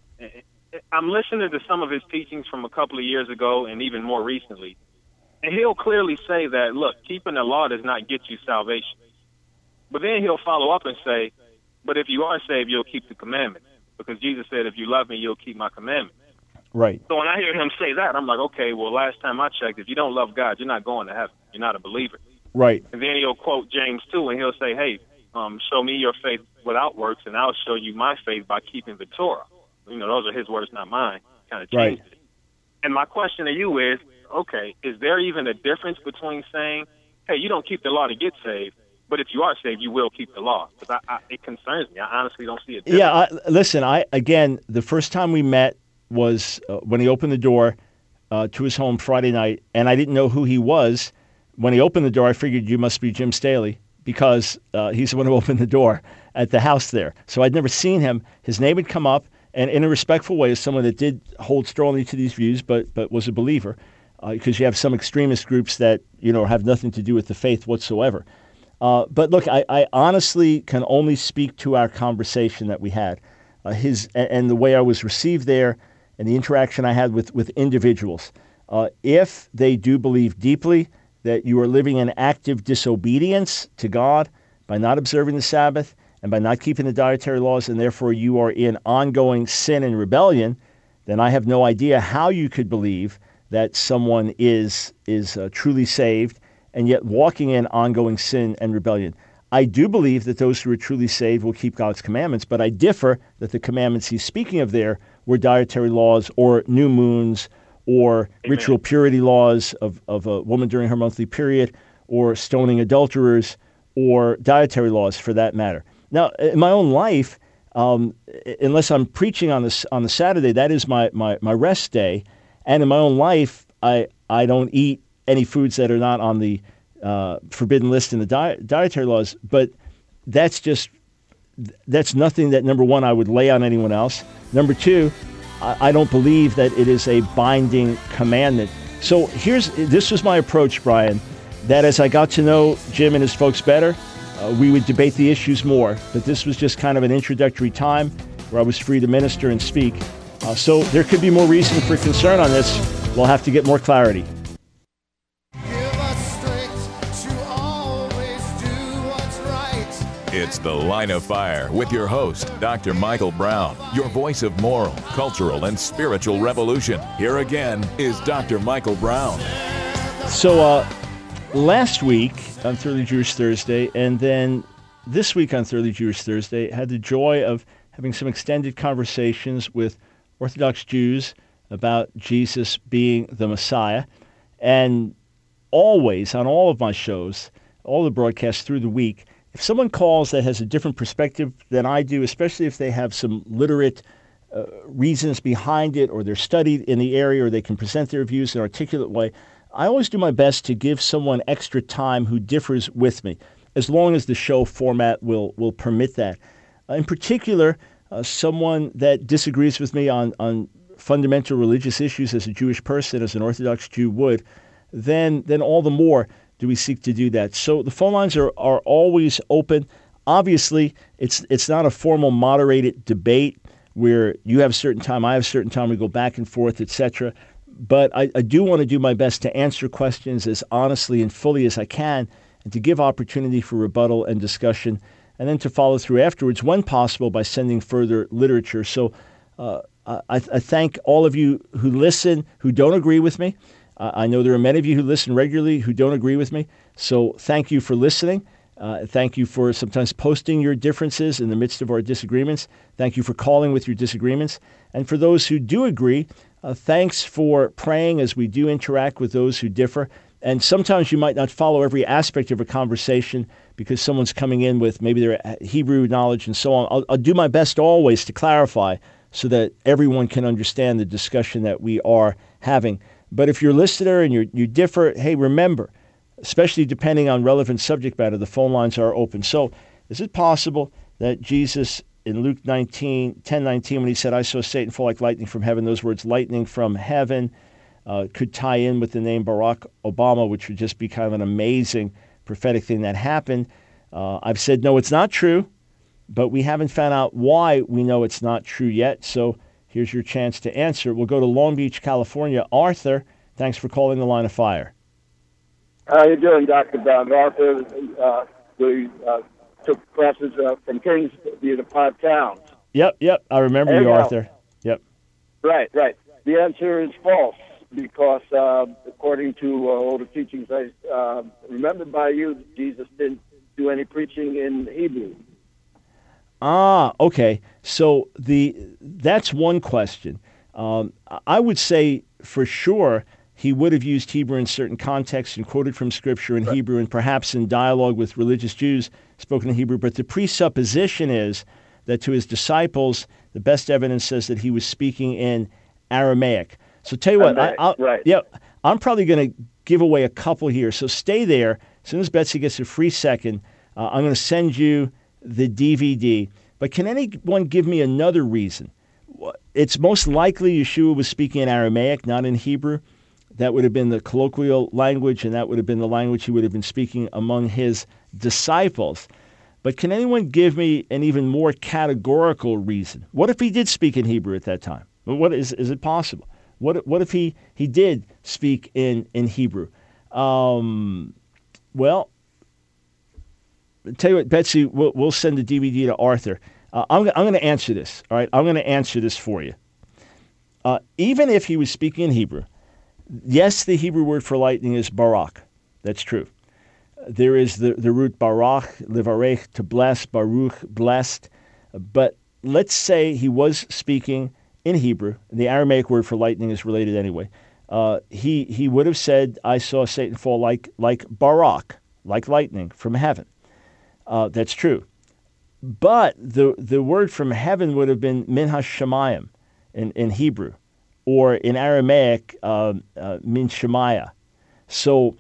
I'm listening to some of his teachings from a couple of years ago and even more recently, and he'll clearly say that, look, keeping the law does not get you salvation. But then he'll follow up and say, but if you are saved, you'll keep the commandments, because Jesus said, if you love me, you'll keep my commandments. Right. So when I hear him say that, I'm like, okay, well, last time I checked, if you don't love God, you're not going to heaven. You're not a believer. Right. And then he'll quote James 2, and he'll say, hey, show me your faith without works, and I'll show you my faith by keeping the Torah. You know, those are his words, not mine. Kind of changed it. And my question to you is, okay, is there even a difference between saying, hey, you don't keep the law to get saved, but if you are saved, you will keep the law? Because it concerns me. I honestly don't see it. Yeah, listen, again, the first time we met was when he opened the door to his home Friday night, and I didn't know who he was. When he opened the door, I figured you must be Jim Staley because he's the one who opened the door at the house there. So I'd never seen him. His name had come up, and in a respectful way, as someone that did hold strongly to these views, but was a believer, because you have some extremist groups that have nothing to do with the faith whatsoever. But look, I honestly can only speak to our conversation that we had, and the way I was received there, and the interaction I had with individuals. If they do believe deeply that you are living in active disobedience to God by not observing the Sabbath and by not keeping the dietary laws, and therefore you are in ongoing sin and rebellion, then I have no idea how you could believe that someone is truly saved and yet walking in ongoing sin and rebellion. I do believe that those who are truly saved will keep God's commandments, but I differ that the commandments he's speaking of there were dietary laws or new moons or ritual purity laws of a woman during her monthly period or stoning adulterers or dietary laws for that matter. Now, in my own life, unless I'm preaching on the Saturday, that is my rest day. And in my own life, I don't eat any foods that are not on the forbidden list in the dietary laws. But that's nothing that, number one, I would lay on anyone else. Number two, I don't believe that it is a binding commandment. So this was my approach, Brian, that as I got to know Jim and his folks better, we would debate the issues more, but this was just kind of an introductory time where I was free to minister and speak. So there could be more reason for concern on this. We'll have to get more clarity. It's The Line of Fire with your host, Dr. Michael Brown, your voice of moral, cultural, and spiritual revolution. Here again is Dr. Michael Brown. So, last week on Thoroughly Jewish Thursday, and then this week on Thoroughly Jewish Thursday, had the joy of having some extended conversations with Orthodox Jews about Jesus being the Messiah. And always, on all of my shows, all the broadcasts through the week, if someone calls that has a different perspective than I do, especially if they have some literate reasons behind it, or they're studied in the area, or they can present their views in an articulate way, I always do my best to give someone extra time who differs with me, as long as the show format will permit that. In particular, someone that disagrees with me on fundamental religious issues as a Jewish person, as an Orthodox Jew would, then all the more do we seek to do that. So the phone lines are always open. Obviously, it's not a formal moderated debate where you have a certain time, I have a certain time, we go back and forth, etc. But I do want to do my best to answer questions as honestly and fully as I can, and to give opportunity for rebuttal and discussion, and then to follow through afterwards, when possible, by sending further literature. So I thank all of you who listen, who don't agree with me. I know there are many of you who listen regularly who don't agree with me. So thank you for listening. Thank you for sometimes posting your differences in the midst of our disagreements. Thank you for calling with your disagreements. And for those who do agree, thanks for praying as we do interact with those who differ. And sometimes you might not follow every aspect of a conversation because someone's coming in with maybe their Hebrew knowledge and so on. I'll do my best always to clarify so that everyone can understand the discussion that we are having. But if you're a listener and you differ, hey, remember, especially depending on relevant subject matter, the phone lines are open. So is it possible that Jesus in Luke 10:19, when he said, I saw Satan fall like lightning from heaven, those words, lightning from heaven, could tie in with the name Barack Obama, which would just be kind of an amazing prophetic thing that happened? I've said, no, it's not true, but we haven't found out why we know it's not true yet. So here's your chance to answer. We'll go to Long Beach, California. Arthur, thanks for calling the Line of Fire. How you doing, Dr. Brown? Arthur, we took classes from Kings to 5 towns. Yep. I remember you, Arthur. Yep. Right. The answer is false because according to all the teachings I remember by you, Jesus didn't do any preaching in Hebrew. Okay. So that's one question. I would say for sure he would have used Hebrew in certain contexts and quoted from Scripture in Hebrew and perhaps in dialogue with religious Jews spoken in Hebrew. But the presupposition is that to his disciples, the best evidence says that he was speaking in Aramaic. So tell you what, I'm probably going to give away a couple here. So stay there. As soon as Betsy gets a free second, I'm going to send you the DVD. But can anyone give me another reason? It's most likely Yeshua was speaking in Aramaic, not in Hebrew. That would have been the colloquial language, and that would have been the language he would have been speaking among his disciples. But can anyone give me an even more categorical reason? What if he did speak in Hebrew at that time? What is it possible? What if he did speak in Hebrew? Well, tell you what, Betsy, we'll send the DVD to Arthur. I'm going to answer this. All right, I'm going to answer this for you. Even if he was speaking in Hebrew, yes, the Hebrew word for lightning is barak. That's true. There is the root barak, livarech, to bless, baruch, blessed. But let's say he was speaking in Hebrew. The Aramaic word for lightning is related anyway. He would have said, I saw Satan fall like barak, like lightning from heaven. That's true. But the word from heaven would have been min hashamayim in Hebrew, or in Aramaic, min shemaya. So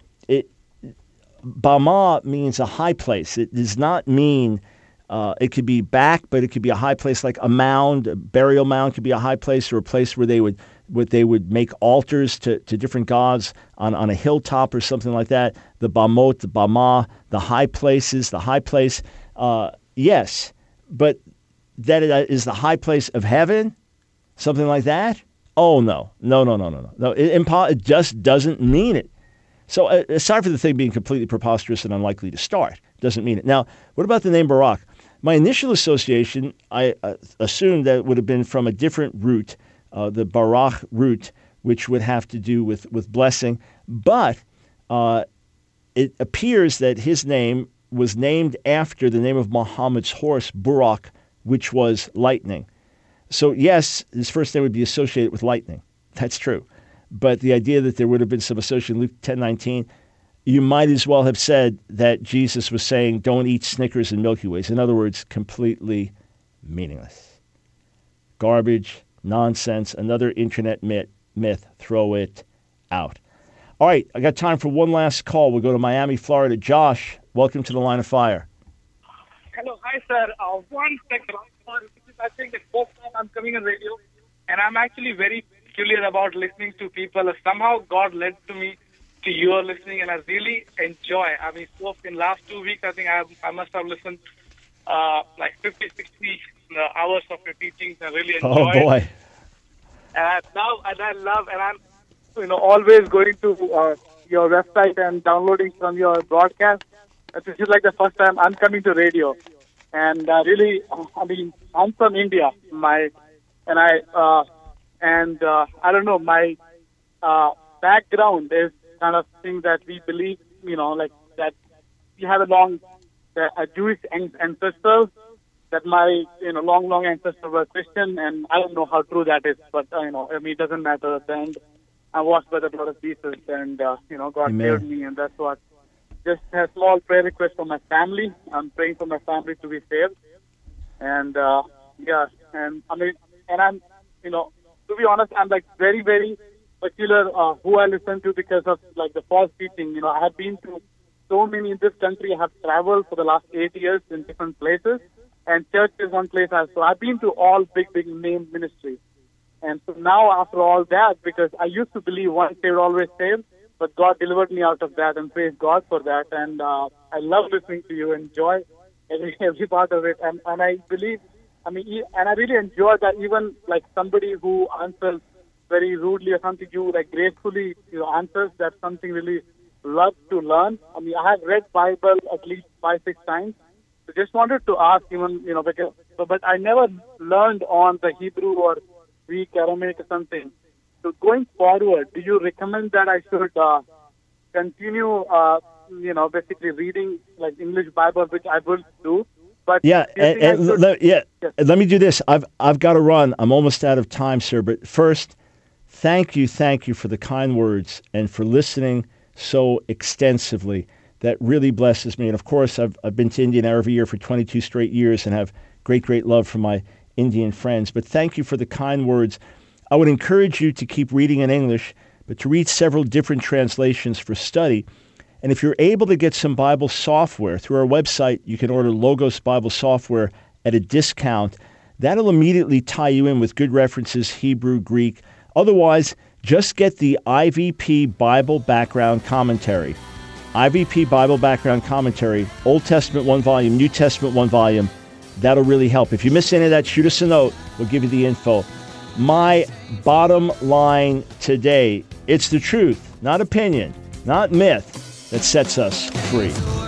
Bama means a high place. It does not mean, it could be back, but it could be a high place like a mound. A burial mound could be a high place, or a place where they would make altars to different gods on a hilltop or something like that. The Bamot, the Bama, the high places, the high place. Yes, but that is the high place of heaven? Something like that? Oh, no. It just doesn't mean it. So aside from the thing being completely preposterous and unlikely to start, doesn't mean it. Now, what about the name Barak? My initial association, I assumed that it would have been from a different root, the Barach root, which would have to do with blessing. But it appears that his name was named after the name of Muhammad's horse, Burak, which was lightning. So yes, his first name would be associated with lightning. That's true. But the idea that there would have been some association, Luke 10:19, you might as well have said that Jesus was saying, don't eat Snickers and Milky Ways. In other words, completely meaningless. Garbage, nonsense, another internet myth. Throw it out. All right, I got time for one last call. We'll go to Miami, Florida. Josh, welcome to the Line of Fire. Hello, hi sir. One second. I think the first time I'm coming on radio, and I'm actually very curious about listening to people. Somehow God led to me to your listening, and I really enjoy. I mean, so in last 2 weeks, I think I must have listened like 50, 60 hours of your teachings. I really enjoy. Oh boy! And I love, and I'm always going to your website and downloading from your broadcast. This is like the first time I'm coming to radio, and really, I mean, I'm from India. I don't know, my background is kind of thing that we believe, like that we have a Jewish ancestors, that my, long ancestors were Christian, and I don't know how true that is, but, it doesn't matter at the end. I washed by the blood of Jesus, and, God Amen. Saved me, and that's what. Just a small prayer request for my family. I'm praying for my family to be saved. And, and I'm, to be honest, I'm like very, very particular who I listen to because of like the false teaching. I have been to so many in this country. I have traveled for the last 8 years in different places, and church is one place. So I've been to all big name ministries. And so now after all that, because I used to believe once saved, always saved, but God delivered me out of that, and praise God for that. And I love listening to you, enjoy every part of it. And I believe, and I really enjoy that even like somebody who answers very rudely or something, you like gracefully answers. That's something really love to learn. I have read Bible at least 5-6 times. So just wanted to ask even, but I never learned on the Hebrew or Greek, Aramaic or something. So going forward, do you recommend that I should continue, basically reading like English Bible, which I will do? But let me do this. I've got to run. I'm almost out of time, sir. But first, thank you for the kind words and for listening so extensively. That really blesses me. And of course, I've been to India every year for 22 straight years and have great love for my Indian friends. But thank you for the kind words. I would encourage you to keep reading in English, but to read several different translations for study. And if you're able to get some Bible software, through our website, you can order Logos Bible software at a discount. That'll immediately tie you in with good references, Hebrew, Greek. Otherwise, just get the IVP Bible Background Commentary. IVP Bible Background Commentary, Old Testament 1 volume, New Testament 1 volume. That'll really help. If you miss any of that, shoot us a note. We'll give you the info. My bottom line today, it's the truth, not opinion, not myth, that sets us free.